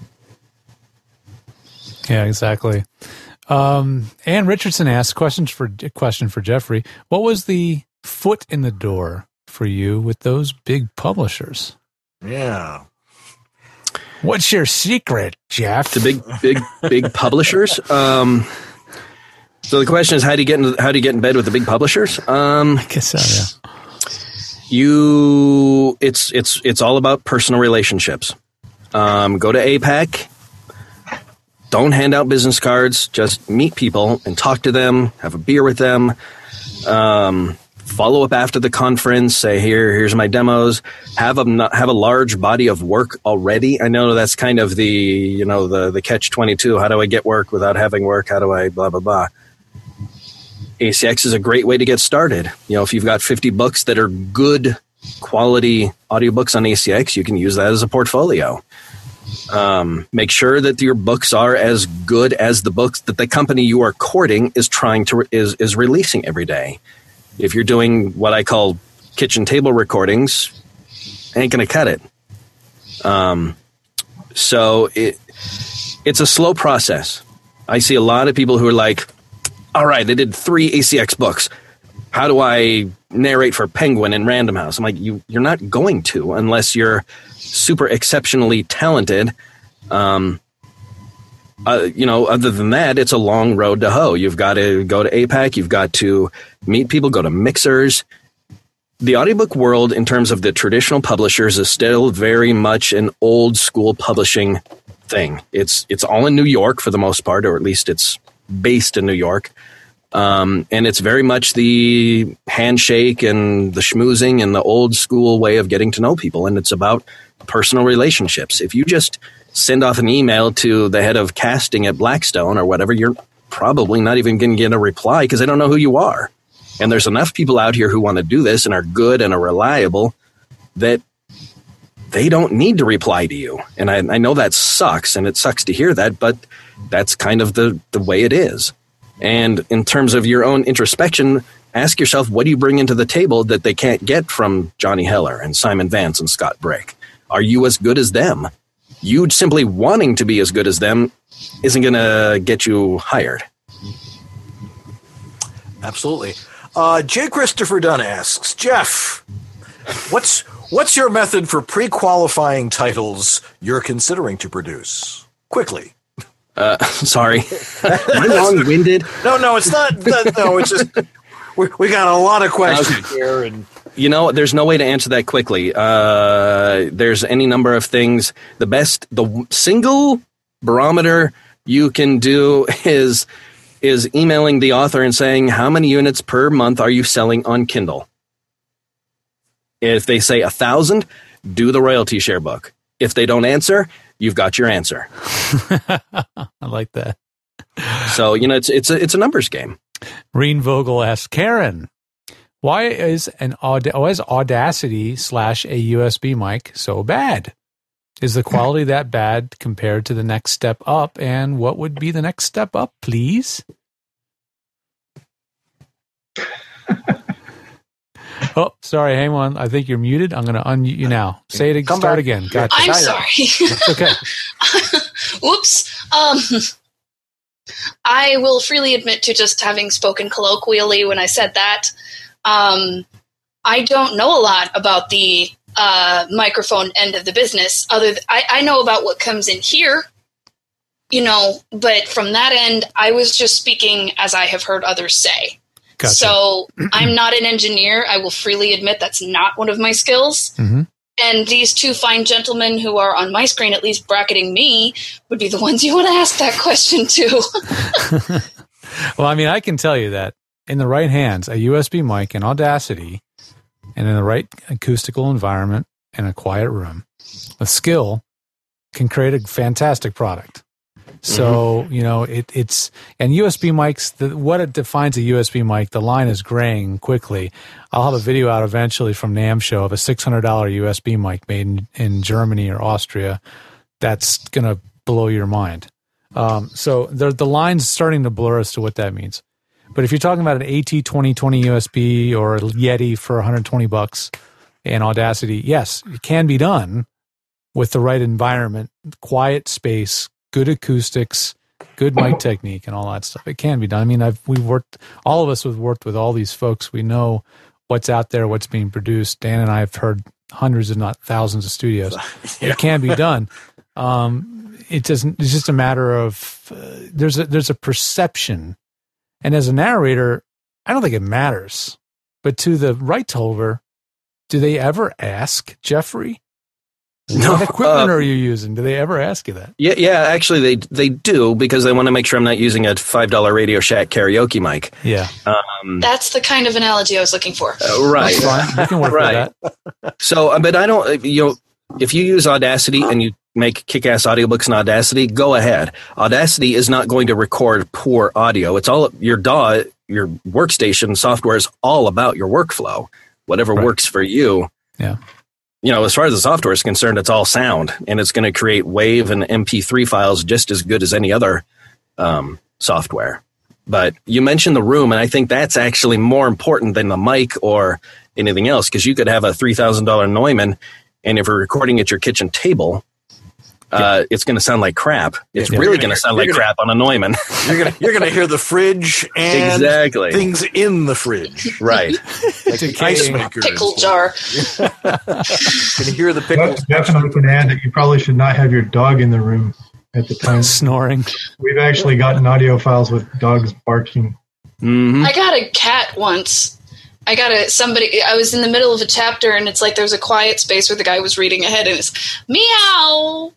Yeah, exactly. Ann Richardson asked question for Jeffrey. What was the foot in the door for you with those big publishers? Yeah. What's your secret, Jeff? The big publishers. So the question is, how do you get in bed with the big publishers? I guess so. Yeah. It's all about personal relationships. Go to APAC. Don't hand out business cards. Just meet people and talk to them. Have a beer with them. Follow up after the conference. Say, here's my demos. Have a large body of work already. I know that's kind of the catch-22. How do I get work without having work? How do I blah blah blah? ACX is a great way to get started. If you've got 50 books that are good quality audiobooks on ACX, you can use that as a portfolio. Make sure that your books are as good as the books that the company you are courting is is releasing every day. If you're doing what I call kitchen table recordings, ain't gonna cut it. So it's a slow process. I see a lot of people who are like, all right, I did 3 ACX books. How do I narrate for Penguin and Random House? I'm like, you're not going to unless you're super exceptionally talented. Other than that, it's a long road to hoe. You've got to go to APAC. You've got to meet people, go to mixers. The audiobook world, in terms of the traditional publishers, is still very much an old school publishing thing. It's all in New York for the most part, or at least it's based in New York. And it's very much the handshake and the schmoozing and the old school way of getting to know people. And it's about personal relationships. If you just send off an email to the head of casting at Blackstone or whatever, you're probably not even going to get a reply because they don't know who you are. And there's enough people out here who want to do this and are good and are reliable that they don't need to reply to you. And I know that sucks, and it sucks to hear that, but that's kind of the way it is. And in terms of your own introspection, ask yourself, what do you bring into the table that they can't get from Johnny Heller and Simon Vance and Scott Brick? Are you as good as them? You simply wanting to be as good as them isn't going to get you hired. Absolutely. J. Christopher Dunn asks, Jeff, what's your method for pre-qualifying titles you're considering to produce? Quickly. Sorry. Am I long-winded? No, it's not. No, it's just we got a lot of questions here, and there's no way to answer that quickly. There's any number of things. The single barometer you can do is emailing the author and saying, how many units per month are you selling on Kindle? If they say 1,000, do the royalty share book. If they don't answer, you've got your answer. I like that. So, it's a numbers game. Reen Vogel asks, Karen, why is Audacity / a USB mic so bad? Is the quality that bad compared to the next step up? And what would be the next step up, please? Oh, sorry. Hang on. I think you're muted. I'm going to unmute you now. Say it. Start again. Gotcha. I'm sorry. That's okay. Whoops. I will freely admit to just having spoken colloquially when I said that. I don't know a lot about the microphone end of the business. I know about what comes in here, but from that end, I was just speaking as I have heard others say. Gotcha. So I'm not an engineer. I will freely admit that's not one of my skills. Mm-hmm. And these two fine gentlemen who are on my screen, at least bracketing me, would be the ones you want to ask that question to. Well, I mean, I can tell you that in the right hands, a USB mic and Audacity, and in the right acoustical environment and a quiet room, with skill, can create a fantastic product. So, it's, and USB mics, what it defines a USB mic, the line is graying quickly. I'll have a video out eventually from NAMM show of a $600 USB mic made in Germany or Austria. That's going to blow your mind. So the line's starting to blur as to what that means. But if you're talking about an AT2020 USB or a Yeti for $120 and Audacity, yes, it can be done. with the right environment, quiet space, good acoustics, good mic technique, and all that stuff. It can be done. I mean, all of us have worked with all these folks. We know what's out there, what's being produced. Dan and I have heard hundreds, if not thousands, of studios. Yeah. It can be done. It's just a matter of there's a perception, and as a narrator, I don't think it matters. But to the rights holder, do they ever ask, Jeffrey, what equipment are you using? Do they ever ask you that? Yeah. Actually, they do, because they want to make sure I'm not using a $5 Radio Shack karaoke mic. Yeah, that's the kind of analogy I was looking for. Right, that's fine. We can work with that. So, but I don't. If you use Audacity and you make kick-ass audiobooks in Audacity, go ahead. Audacity is not going to record poor audio. It's all your DAW, your workstation software is all about your workflow. Whatever works for you. Yeah. As far as the software is concerned, it's all sound, and it's going to create WAV and MP3 files just as good as any other software. But you mentioned the room, and I think that's actually more important than the mic or anything else, because you could have a $3,000 Neumann, and if you're recording at your kitchen table, it's going to sound like crap. It's really going to sound like crap on a Neumann. You're going to hear the fridge and things in the fridge. Right. Like the ice maker. Pickle jar. Can you hear the pickles? Definitely can add that you probably should not have your dog in the room at the time. Snoring. We've actually gotten audio files with dogs barking. Mm-hmm. I got a cat once. I was in the middle of a chapter, and it's like there was a quiet space where the guy was reading ahead, and it's meow.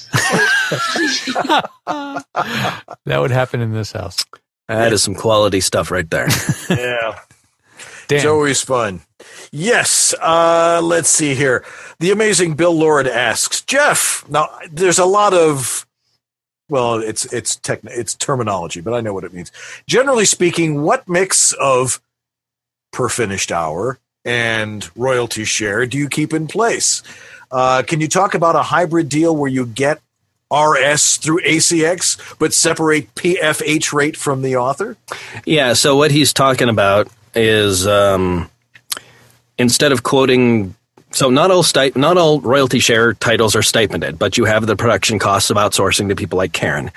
That would happen in this house. That is some quality stuff right there. Yeah. Dan. It's always fun. Yes. Let's see here. The amazing Bill Lord asks, Jeff, now there's a lot of, well, it's terminology, but I know what it means. Generally speaking, what mix of per finished hour and royalty share do you keep in place? Can you talk about a hybrid deal where you get RS through ACX but separate PFH rate from the author? Yeah, so what he's talking about is instead of quoting, so not all royalty share titles are stipended, but you have the production costs of outsourcing to people like Karen.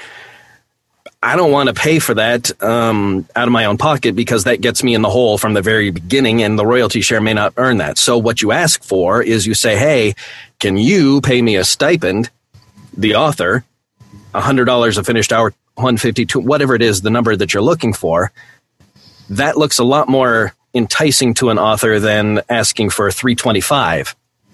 I don't want to pay for that out of my own pocket, because that gets me in the hole from the very beginning, and the royalty share may not earn that. So what you ask for is you say, hey, can you pay me a stipend, the author, $100 a finished hour, $152, whatever it is, the number that you're looking for. That looks a lot more enticing to an author than asking for $325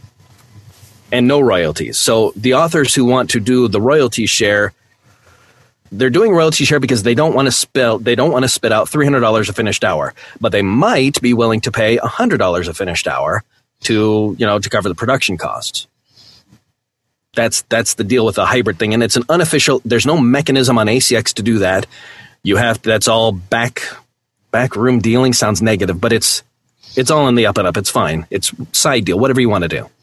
and no royalties. So the authors who want to do the royalty share, they're doing royalty share because they don't want to spit out $300 a finished hour, but they might be willing to pay $100 a finished hour to cover the production costs. That's the deal with the hybrid thing, and it's an unofficial. There's no mechanism on ACX to do that. That's all backroom dealing. Sounds negative, but it's all in the up and up. It's fine. It's side deal, whatever you want to do.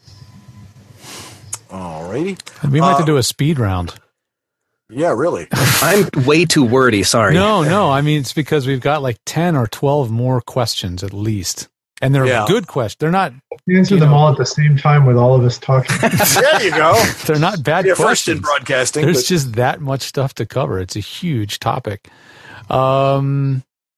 Alrighty, we might have to do a speed round. Yeah, really. I'm way too wordy. Sorry. No. I mean, it's because we've got like 10 or 12 more questions at least. And they're good questions. They're not. Answer them all at the same time with all of us talking. There you go. They're not bad questions. First in broadcasting. There's just that much stuff to cover. It's a huge topic. Oh,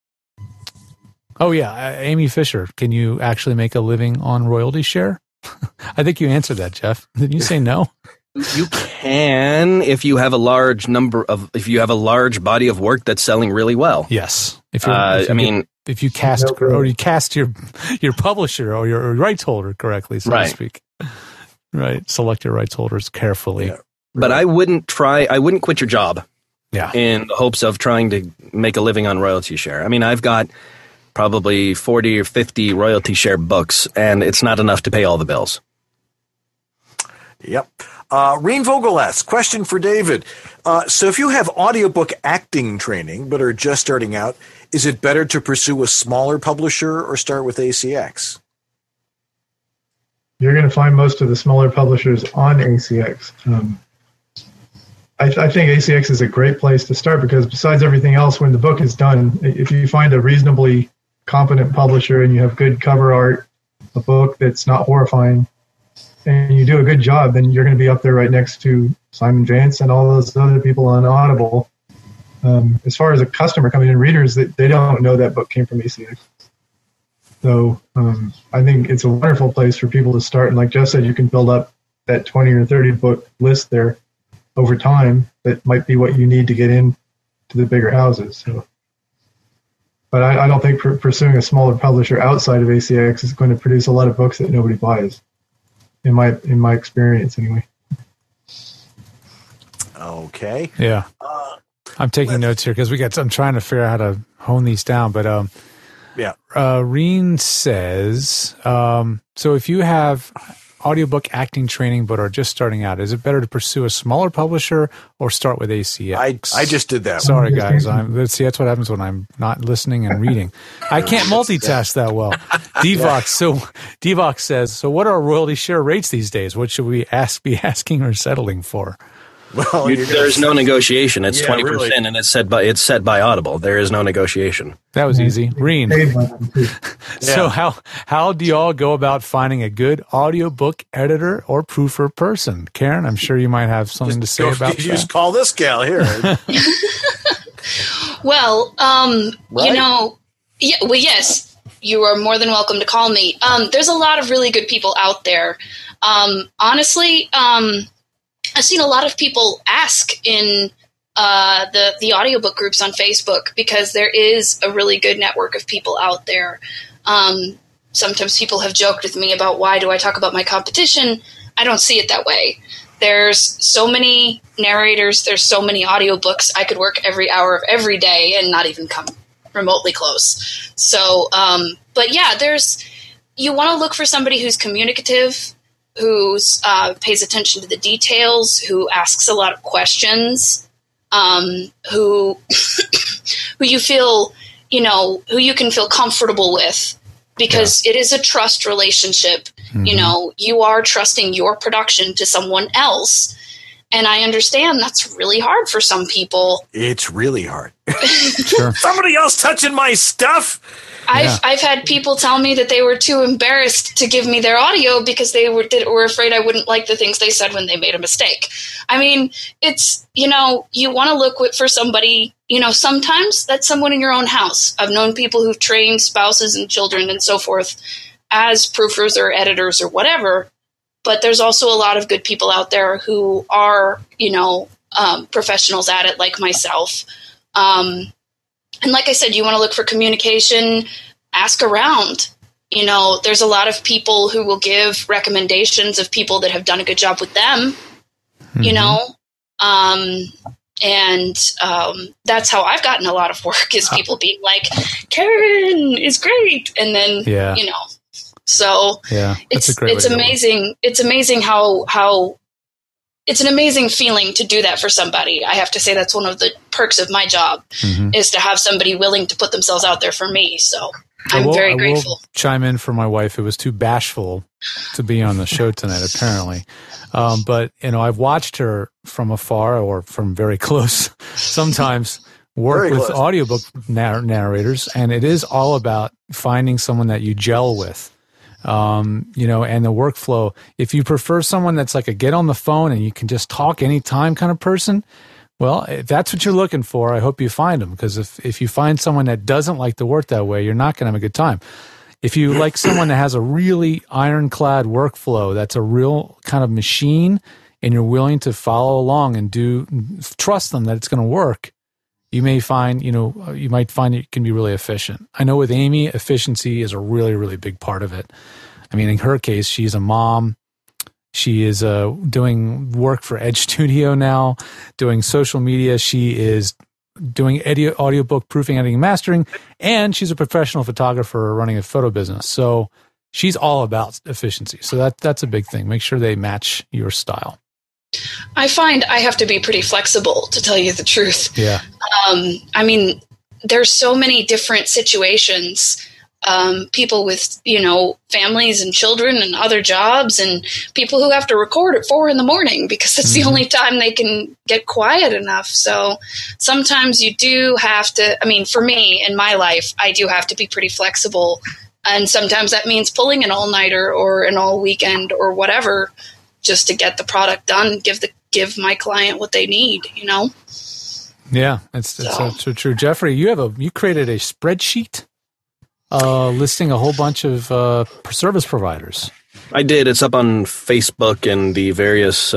yeah. Amy Fisher, can you actually make a living on royalty share? I think you answered that, Jeff. Didn't you say no? You can if you have a large body of work that's selling really well. Yes. If you cast your publisher or your rights holder correctly, so to speak. Right. Select your rights holders carefully. Yeah. But I wouldn't quit your job. Yeah. In the hopes of trying to make a living on royalty share. I mean, I've got probably 40 or 50 royalty share books, and it's not enough to pay all the bills. Yep. Reen Vogel asks, question for David. So if you have audiobook acting training but are just starting out, is it better to pursue a smaller publisher or start with ACX? You're going to find most of the smaller publishers on ACX. I think ACX is a great place to start because besides everything else, when the book is done, if you find a reasonably competent publisher and you have good cover art, a book that's not horrifying, and you do a good job, then you're going to be up there right next to Simon Vance and all those other people on Audible. As far as a customer coming in, readers, they don't know that book came from ACX. So I think it's a wonderful place for people to start. And like Jeff said, you can build up that 20 or 30 book list there over time. That might be what you need to get into the bigger houses. So, but I don't think pursuing a smaller publisher outside of ACX is going to produce a lot of books that nobody buys, in my experience anyway. Okay. Yeah. I'm taking notes here because I'm trying to figure out how to hone these down. But yeah. Reen says, so if you have audiobook acting training but are just starting out, is it better to pursue a smaller publisher or start with ACX? I just did that. Sorry, guys. See, that's what happens when I'm not listening and reading. I can't multitask that well. Devox says, so what are royalty share rates these days? What should we be asking or settling for? Well, there's no negotiation. It's 20%, really. and it's set by Audible. There is no negotiation. That was easy. Reen. Yeah. So how do y'all go about finding a good audiobook editor or proofer person? Karen, I'm sure you might have something to say about that. You just call this gal here. Well, Right? yes, you are more than welcome to call me. There's a lot of really good people out there. Honestly, I've seen a lot of people ask in the audiobook groups on Facebook because there is a really good network of people out there. Sometimes people have joked with me about why do I talk about my competition? I don't see it that way. There's so many narrators. There's so many audiobooks. I could work every hour of every day and not even come remotely close. So, but yeah, you want to look for somebody who's communicative, who pays attention to the details, who asks a lot of questions, who you feel, who you can feel comfortable with, because it is a trust relationship. Mm-hmm. You are trusting your production to someone else. And I understand that's really hard for some people. It's really hard. Sure. Somebody else touching my stuff. I've had people tell me that they were too embarrassed to give me their audio because they were afraid I wouldn't like the things they said when they made a mistake. I mean, it's, you want to look for somebody, sometimes that's someone in your own house. I've known people who've trained spouses and children and so forth as proofers or editors or whatever. But there's also a lot of good people out there who are, professionals at it like myself. And like I said, you want to look for communication, ask around. There's a lot of people who will give recommendations of people that have done a good job with them, and that's how I've gotten a lot of work is people being like, Karen is great. And then, so it's amazing. It's amazing how it's an amazing feeling to do that for somebody. I have to say that's one of the perks of my job is to have somebody willing to put themselves out there for me. So I'm very grateful. I will chime in for my wife, who was too bashful to be on the show tonight, apparently. But, I've watched her from afar or from very close sometimes work with audiobook narrators, and it is all about finding someone that you gel with. And the workflow. If you prefer someone that's like a get on the phone and you can just talk anytime kind of person, well, if that's what you're looking for, I hope you find them, because if you find someone that doesn't like to work that way, you're not going to have a good time. If you like someone that has a really ironclad workflow, that's a real kind of machine, and you're willing to follow along and trust them that it's going to work, you may find, you might find it can be really efficient. I know with Amy, efficiency is a really, really big part of it. I mean, in her case, she's a mom. She is doing work for Edge Studio now, doing social media. She is doing audiobook proofing, editing, mastering, and she's a professional photographer running a photo business. So she's all about efficiency. So that's a big thing. Make sure they match your style. I find I have to be pretty flexible, to tell you the truth. Yeah. I mean, there's so many different situations. People with, families and children and other jobs, and people who have to record at 4 a.m. because that's the only time they can get quiet enough. So sometimes you do have to, for me in my life, I do have to be pretty flexible. And sometimes that means pulling an all-nighter or an all-weekend or whatever just to get the product done, give my client what they need, you know? Yeah, it's so true. Jeffrey, you created a spreadsheet listing a whole bunch of service providers. I did. It's up on Facebook and the various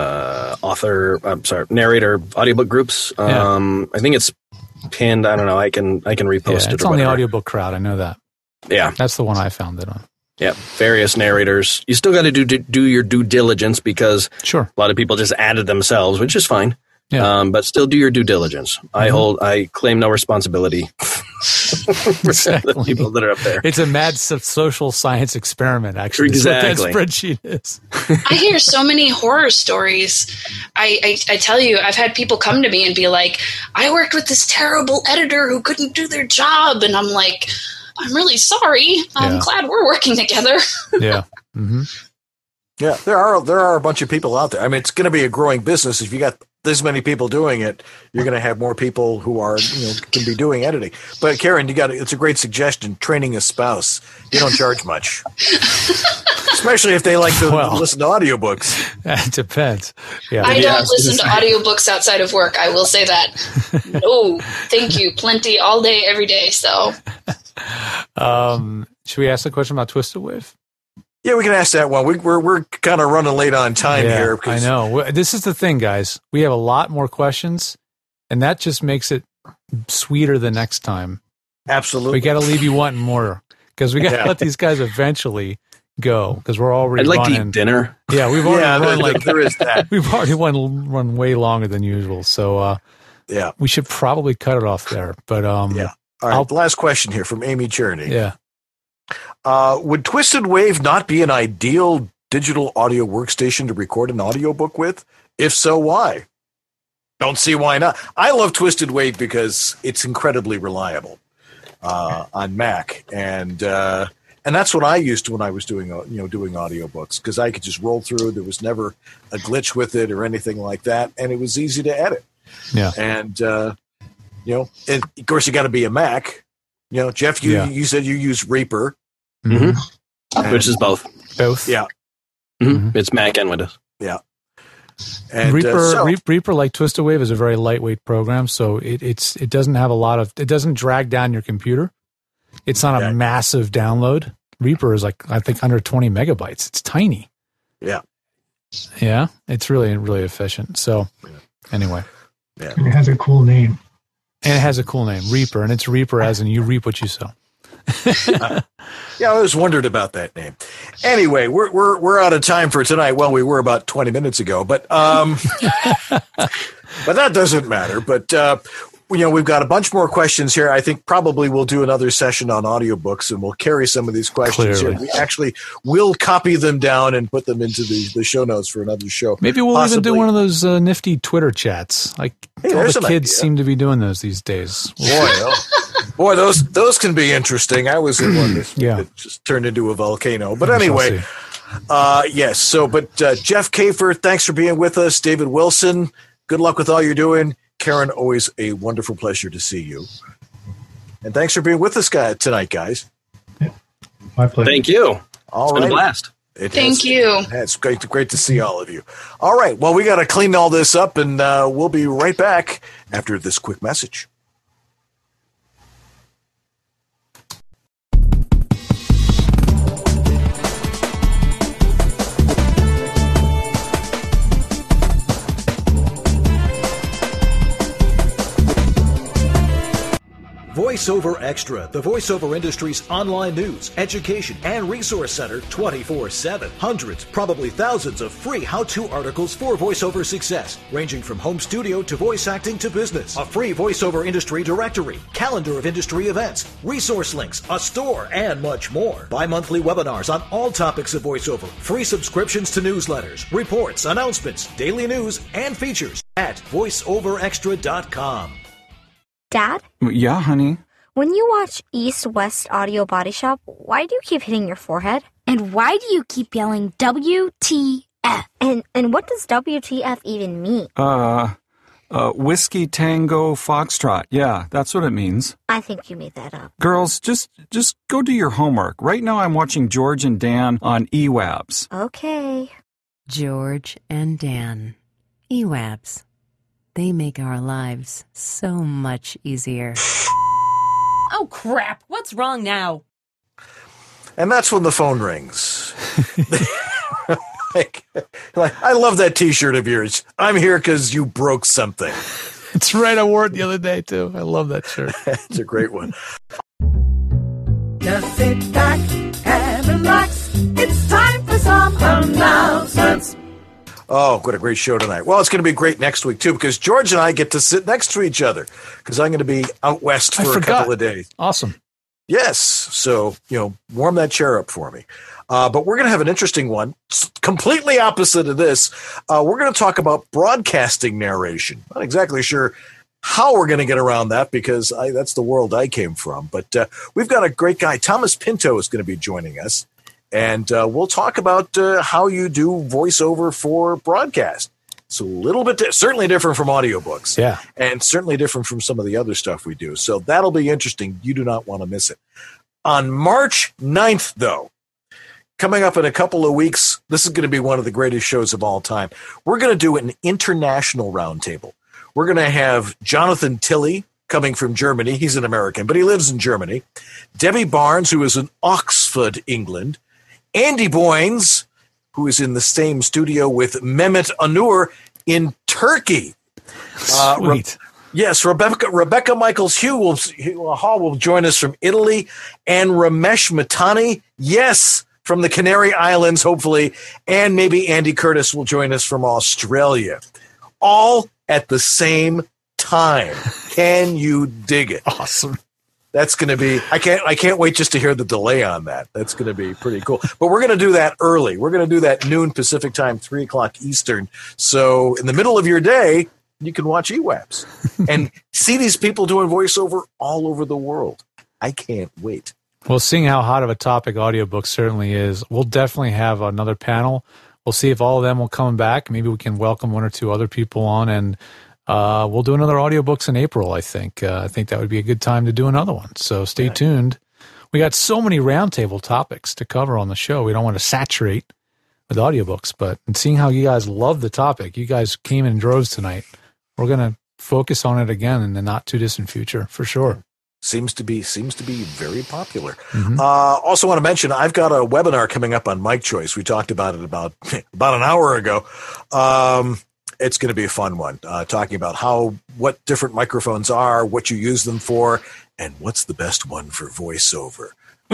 narrator audiobook groups. I think it's pinned. I don't know. I can repost it. It's on the audiobook crowd. I know that. Yeah, that's the one I found it on. Yeah, various narrators. You still got to do your due diligence because a lot of people just added themselves, which is fine. Yeah. But still do your due diligence. Mm-hmm. I claim no responsibility for the people that are up there. It's a mad social science experiment, actually. Exactly. That's what that spreadsheet is. I hear so many horror stories. I tell you, I've had people come to me and be like, I worked with this terrible editor who couldn't do their job. And I'm like, I'm really sorry. I'm glad we're working together. Yeah. Mm-hmm. Yeah, there are a bunch of people out there. I mean, it's going to be a growing business. If you got this many people doing it, you're going to have more people who are, can be doing editing. But Karen, it's a great suggestion. Training a spouse. You don't charge much, especially if they like to listen to audiobooks. It depends. Yeah, I don't listen to audiobooks outside of work. I will say that. No, thank you. Plenty all day, every day. So, should we ask the question about Twisted Wave? Yeah, we can ask that one. We're kind of running late on time here. I know. This is the thing, guys. We have a lot more questions, and that just makes it sweeter the next time. Absolutely. We got to leave you wanting more because we got to let these guys eventually go because we're already. I'd like to eat dinner. Yeah, we've already run there is that. We've already run way longer than usual. So we should probably cut it off there. But All right. Last question here from Amy Cherney. Yeah. Would Twisted Wave not be an ideal digital audio workstation to record an audiobook with? If so, why? Don't see why not. I love Twisted Wave because it's incredibly reliable on Mac, and that's what I used when I was doing audiobooks because I could just roll through. There was never a glitch with it or anything like that, and it was easy to edit. Yeah, and and of course you got to be a Mac. Jeff, you said you use Reaper. Mm-hmm. Which is both. Yeah. Mm-hmm. It's Mac and Windows. Yeah. And Reaper, like Twisted Wave, is a very lightweight program, so it doesn't have it doesn't drag down your computer. It's not a massive download. Reaper is I think under 20 megabytes. It's tiny. Yeah. Yeah. It's really, really efficient. So anyway. Yeah. And it has a cool name. Reaper, and it's Reaper as in you reap what you sow. I always wondered about that name. Anyway, we're out of time for tonight. Well, we were about 20 minutes ago, but but that doesn't matter. But we've got a bunch more questions here. I think probably we'll do another session on audiobooks, and we'll carry some of these questions here. We actually will copy them down and put them into the show notes for another show. Maybe we'll even do one of those nifty Twitter chats. All the kids seem to be doing those these days. Boy, those can be interesting. I was in one that just turned into a volcano. But anyway, yes. So, but Jeff Kafer, thanks for being with us. David Wilson, good luck with all you're doing. Karen, always a wonderful pleasure to see you. And thanks for being with us tonight, guys. My pleasure. Thank you. All it's right. been a blast. Thank you. It's great to see all of you. All right. Well, we got to clean all this up, and we'll be right back after this quick message. VoiceOver Extra, the voiceover industry's online news, education, and resource center 24/7. Hundreds, probably thousands of free how-to articles for voiceover success, ranging from home studio to voice acting to business. A free voiceover industry directory, calendar of industry events, resource links, a store, and much more. Bi-monthly webinars on all topics of voiceover, free subscriptions to newsletters, reports, announcements, daily news, and features at voiceoverextra.com. Dad? Yeah, honey? When you watch East West Audio Body Shop, why do you keep hitting your forehead? And why do you keep yelling WTF? And what does WTF even mean? Whiskey Tango Foxtrot. Yeah, that's what it means. I think you made that up. Girls, just go do your homework. Right now I'm watching George and Dan on eWabs. Okay. George and Dan. eWabs. They make our lives so much easier. Oh, crap. What's wrong now? And that's when the phone rings. like, I love that T-shirt of yours. I'm here because you broke something. It's right. I wore it the other day, too. I love that shirt. It's a great one. Just sit back and relax. It's time for some announcements. Oh, what a great show tonight. Well, it's going to be great next week, too, because George and I get to sit next to each other because I'm going to be out west for a couple of days. Awesome. Yes. So, warm that chair up for me. But we're going to have an interesting one, completely opposite of this. We're going to talk about broadcasting narration. Not exactly sure how we're going to get around that because that's the world I came from. But we've got a great guy. Thomas Pinto is going to be joining us. And we'll talk about how you do voiceover for broadcast. It's a little bit certainly different from audiobooks. Yeah. And certainly different from some of the other stuff we do. So that'll be interesting. You do not want to miss it. On March 9th, though, coming up in a couple of weeks, this is going to be one of the greatest shows of all time. We're going to do an international roundtable. We're going to have Jonathan Tilley coming from Germany. He's an American, but he lives in Germany. Debbie Barnes, who is in Oxford, England. Andy Boynes, who is in the same studio with Mehmet Anur in Turkey. Sweet. Yes, Rebecca Michaels Hall will join us from Italy, and Ramesh Matani, yes, from the Canary Islands, hopefully, and maybe Andy Curtis will join us from Australia. All at the same time. Can you dig it? Awesome. That's going to be, I can't wait just to hear the delay on that. That's going to be pretty cool. But we're going to do that early. We're going to do that noon Pacific time, 3:00 Eastern. So in the middle of your day, you can watch eWabs and see these people doing voiceover all over the world. I can't wait. Well, seeing how hot of a topic audiobook certainly is, we'll definitely have another panel. We'll see if all of them will come back. Maybe we can welcome one or two other people on, and we'll do another audiobooks in April, I think. I think that would be a good time to do another one. So stay tuned. We got so many roundtable topics to cover on the show. We don't want to saturate with audiobooks, but seeing how you guys love the topic, you guys came in droves tonight. We're going to focus on it again in the not too distant future, for sure. Seems to be very popular. Mm-hmm. Also want to mention, I've got a webinar coming up on Mic Choice. We talked about it about an hour ago. It's going to be a fun one, talking about what different microphones are, what you use them for, and what's the best one for voiceover.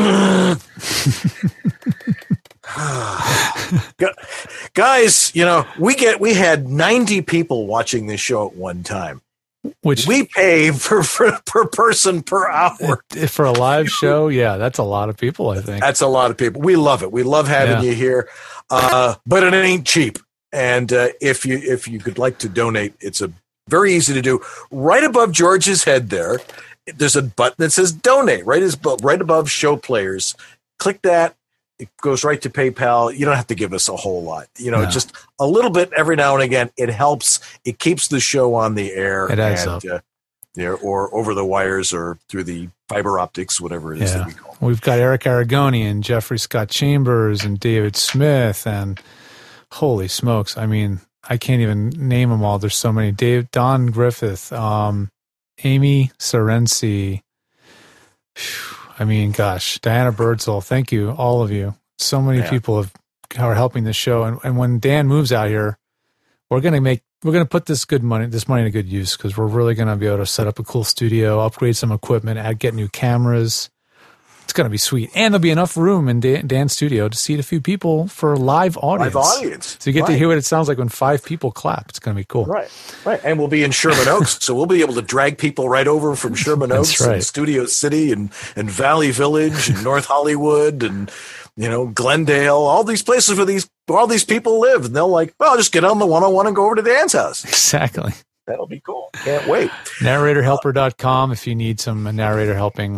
Guys, we had 90 people watching this show at one time. Which we pay per person per hour for a live show. Yeah, that's a lot of people. I think that's a lot of people. We love it. We love having you here, but it ain't cheap. And if you could like to donate, it's very easy to do. Right above George's head there's a button that says donate. Right above show players. Click that. It goes right to PayPal. You don't have to give us a whole lot. Just a little bit every now and again. It helps. It keeps the show on the air. It adds up. Or over the wires or through the fiber optics, whatever it is that we call it. We've got Eric Aragonian, Jeffrey Scott Chambers, and David Smith, and holy smokes. I mean, I can't even name them all. There's so many. Don Griffith, Amy Serency. I mean, gosh, Diana Birdsall, thank you, all of you. So many people are helping this show. And when Dan moves out here, we're going to put this money to good use, because we're really going to be able to set up a cool studio, upgrade some equipment, get new cameras. It's going to be sweet. And there'll be enough room in Dan's studio to seat a few people for live audience. So you get to hear what it sounds like when 5 people clap. It's going to be cool. Right. And we'll be in Sherman Oaks, so we'll be able to drag people right over from Sherman Oaks and Studio City and Valley Village and North Hollywood and Glendale, all these places where all these people live. And they'll just get on the 101 and go over to Dan's house. Exactly. That'll be cool. Can't wait. NarratorHelper.com if you need some narrator helping.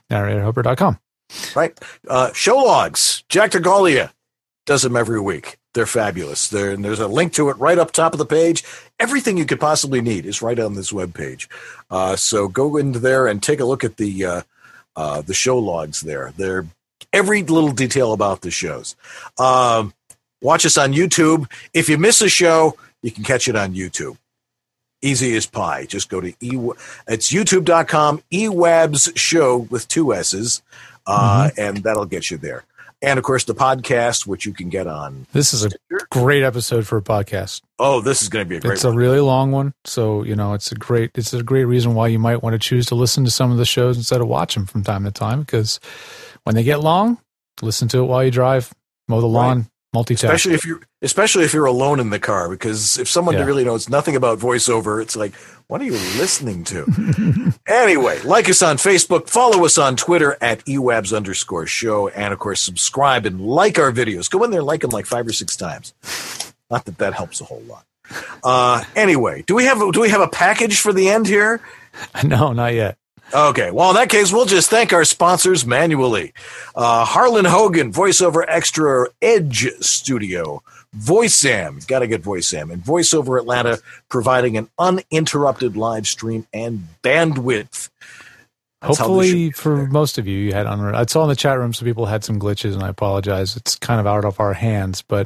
NarratorHelper.com. Right. Show logs. Jack DeGalia does them every week. They're fabulous. And there's a link to it right up top of the page. Everything you could possibly need is right on this webpage. So go into there and take a look at the show logs there. They're every little detail about the shows. Watch us on YouTube. If you miss a show, you can catch it on YouTube. Easy as pie. Just go to it's youtube.com, eWabs show with 2 S's, and that'll get you there. And, of course, the podcast, which you can get on. This is a great episode for a podcast. Oh, this is going to be a great one. It's a really long one. So, it's a great reason why you might want to choose to listen to some of the shows instead of watch them from time to time. Because when they get long, listen to it while you drive, mow the lawn, multitask. Especially if you're alone in the car. Because if someone really knows nothing about voiceover, it's like, what are you listening to? Anyway, like us on Facebook, follow us on Twitter at ewabs_show, and of course, subscribe and like our videos. Go in there and like them like 5 or 6 times. Not that helps a whole lot. Anyway, do we have a package for the end here? No, not yet. Okay, well, in that case, we'll just thank our sponsors manually. Harlan Hogan, VoiceOver Extra Edge Studio. VoiceSam, got to get VoiceSam. And VoiceOver Atlanta, providing an uninterrupted live stream and bandwidth. That's hopefully, for most of you, you had I saw in the chat room some people had some glitches, and I apologize. It's kind of out of our hands, but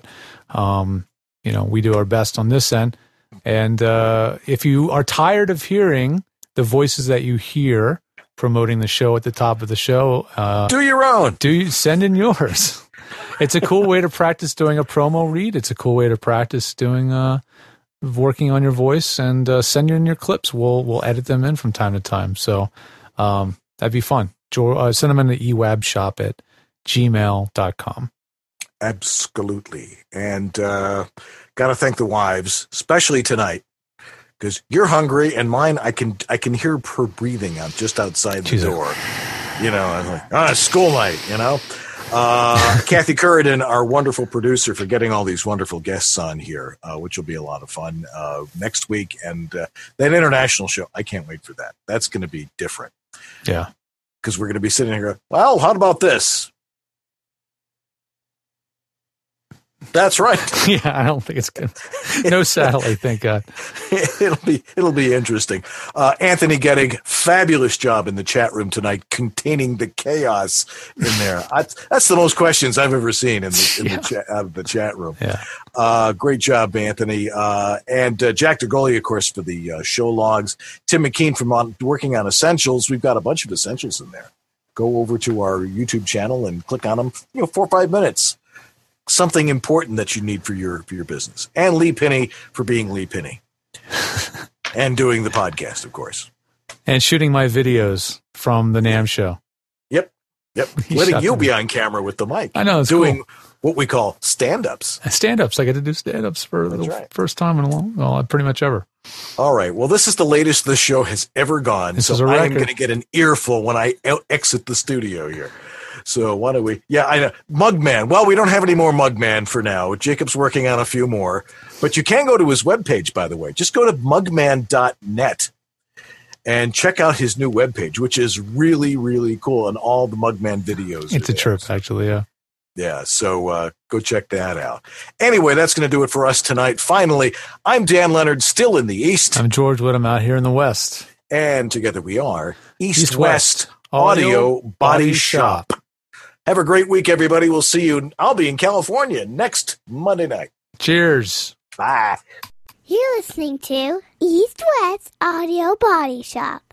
we do our best on this end. And if you are tired of hearing the voices that you hear promoting the show at the top of the show, do your own. Send in yours. It's a cool way to practice doing a promo read. It's a cool way to practice doing working on your voice, and send in your clips. We'll edit them in from time to time. So that'd be fun. Send them in the ewabshop@gmail.com. Absolutely. And got to thank the wives, especially tonight, because you're hungry, and mine, I can hear her breathing out just outside the door. I'm like, it's school night, Kathy Curridon, our wonderful producer, for getting all these wonderful guests on here, which will be a lot of fun next week. And that international show, I can't wait for that. That's going to be different. Yeah. Because we're going to be sitting here going, well, how about this? That's right. Yeah, I don't think it's good. No satellite, thank God. It'll be interesting. Anthony Gettig, fabulous job in the chat room tonight, containing the chaos in there. That's the most questions I've ever seen in the chat room. Yeah. Great job, Anthony. And Jack DeGoli, of course, for the show logs. Tim McKean from working on Essentials. We've got a bunch of Essentials in there. Go over to our YouTube channel and click on them. 4 or 5 minutes. Something important that you need for your business. And Lee Pinney for being Lee Pinney. And doing the podcast, of course. And shooting my videos from the NAMM show. Yep. Letting you be on camera with the mic. I know, it's doing cool. What we call stand-ups. Stand-ups. I get to do stand-ups for the first time pretty much ever. All right. Well, this is the latest the show has ever gone. This so is a I am record. going to get an earful when I exit the studio here. So why don't we? Yeah, I know. Mugman. Well, we don't have any more Mugman for now. Jacob's working on a few more. But you can go to his webpage, by the way. Just go to mugman.net and check out his new webpage, which is really, really cool. And all the Mugman videos. It's a trip, actually, yeah. Yeah, so go check that out. Anyway, that's going to do it for us tonight. Finally, I'm Dan Leonard, still in the East. I'm George Whittam, out here in the West. And together we are East-West Audio Body Shop. Have a great week, everybody. We'll see you. I'll be in California next Monday night. Cheers. Bye. You're listening to East-West Audio Body Shop.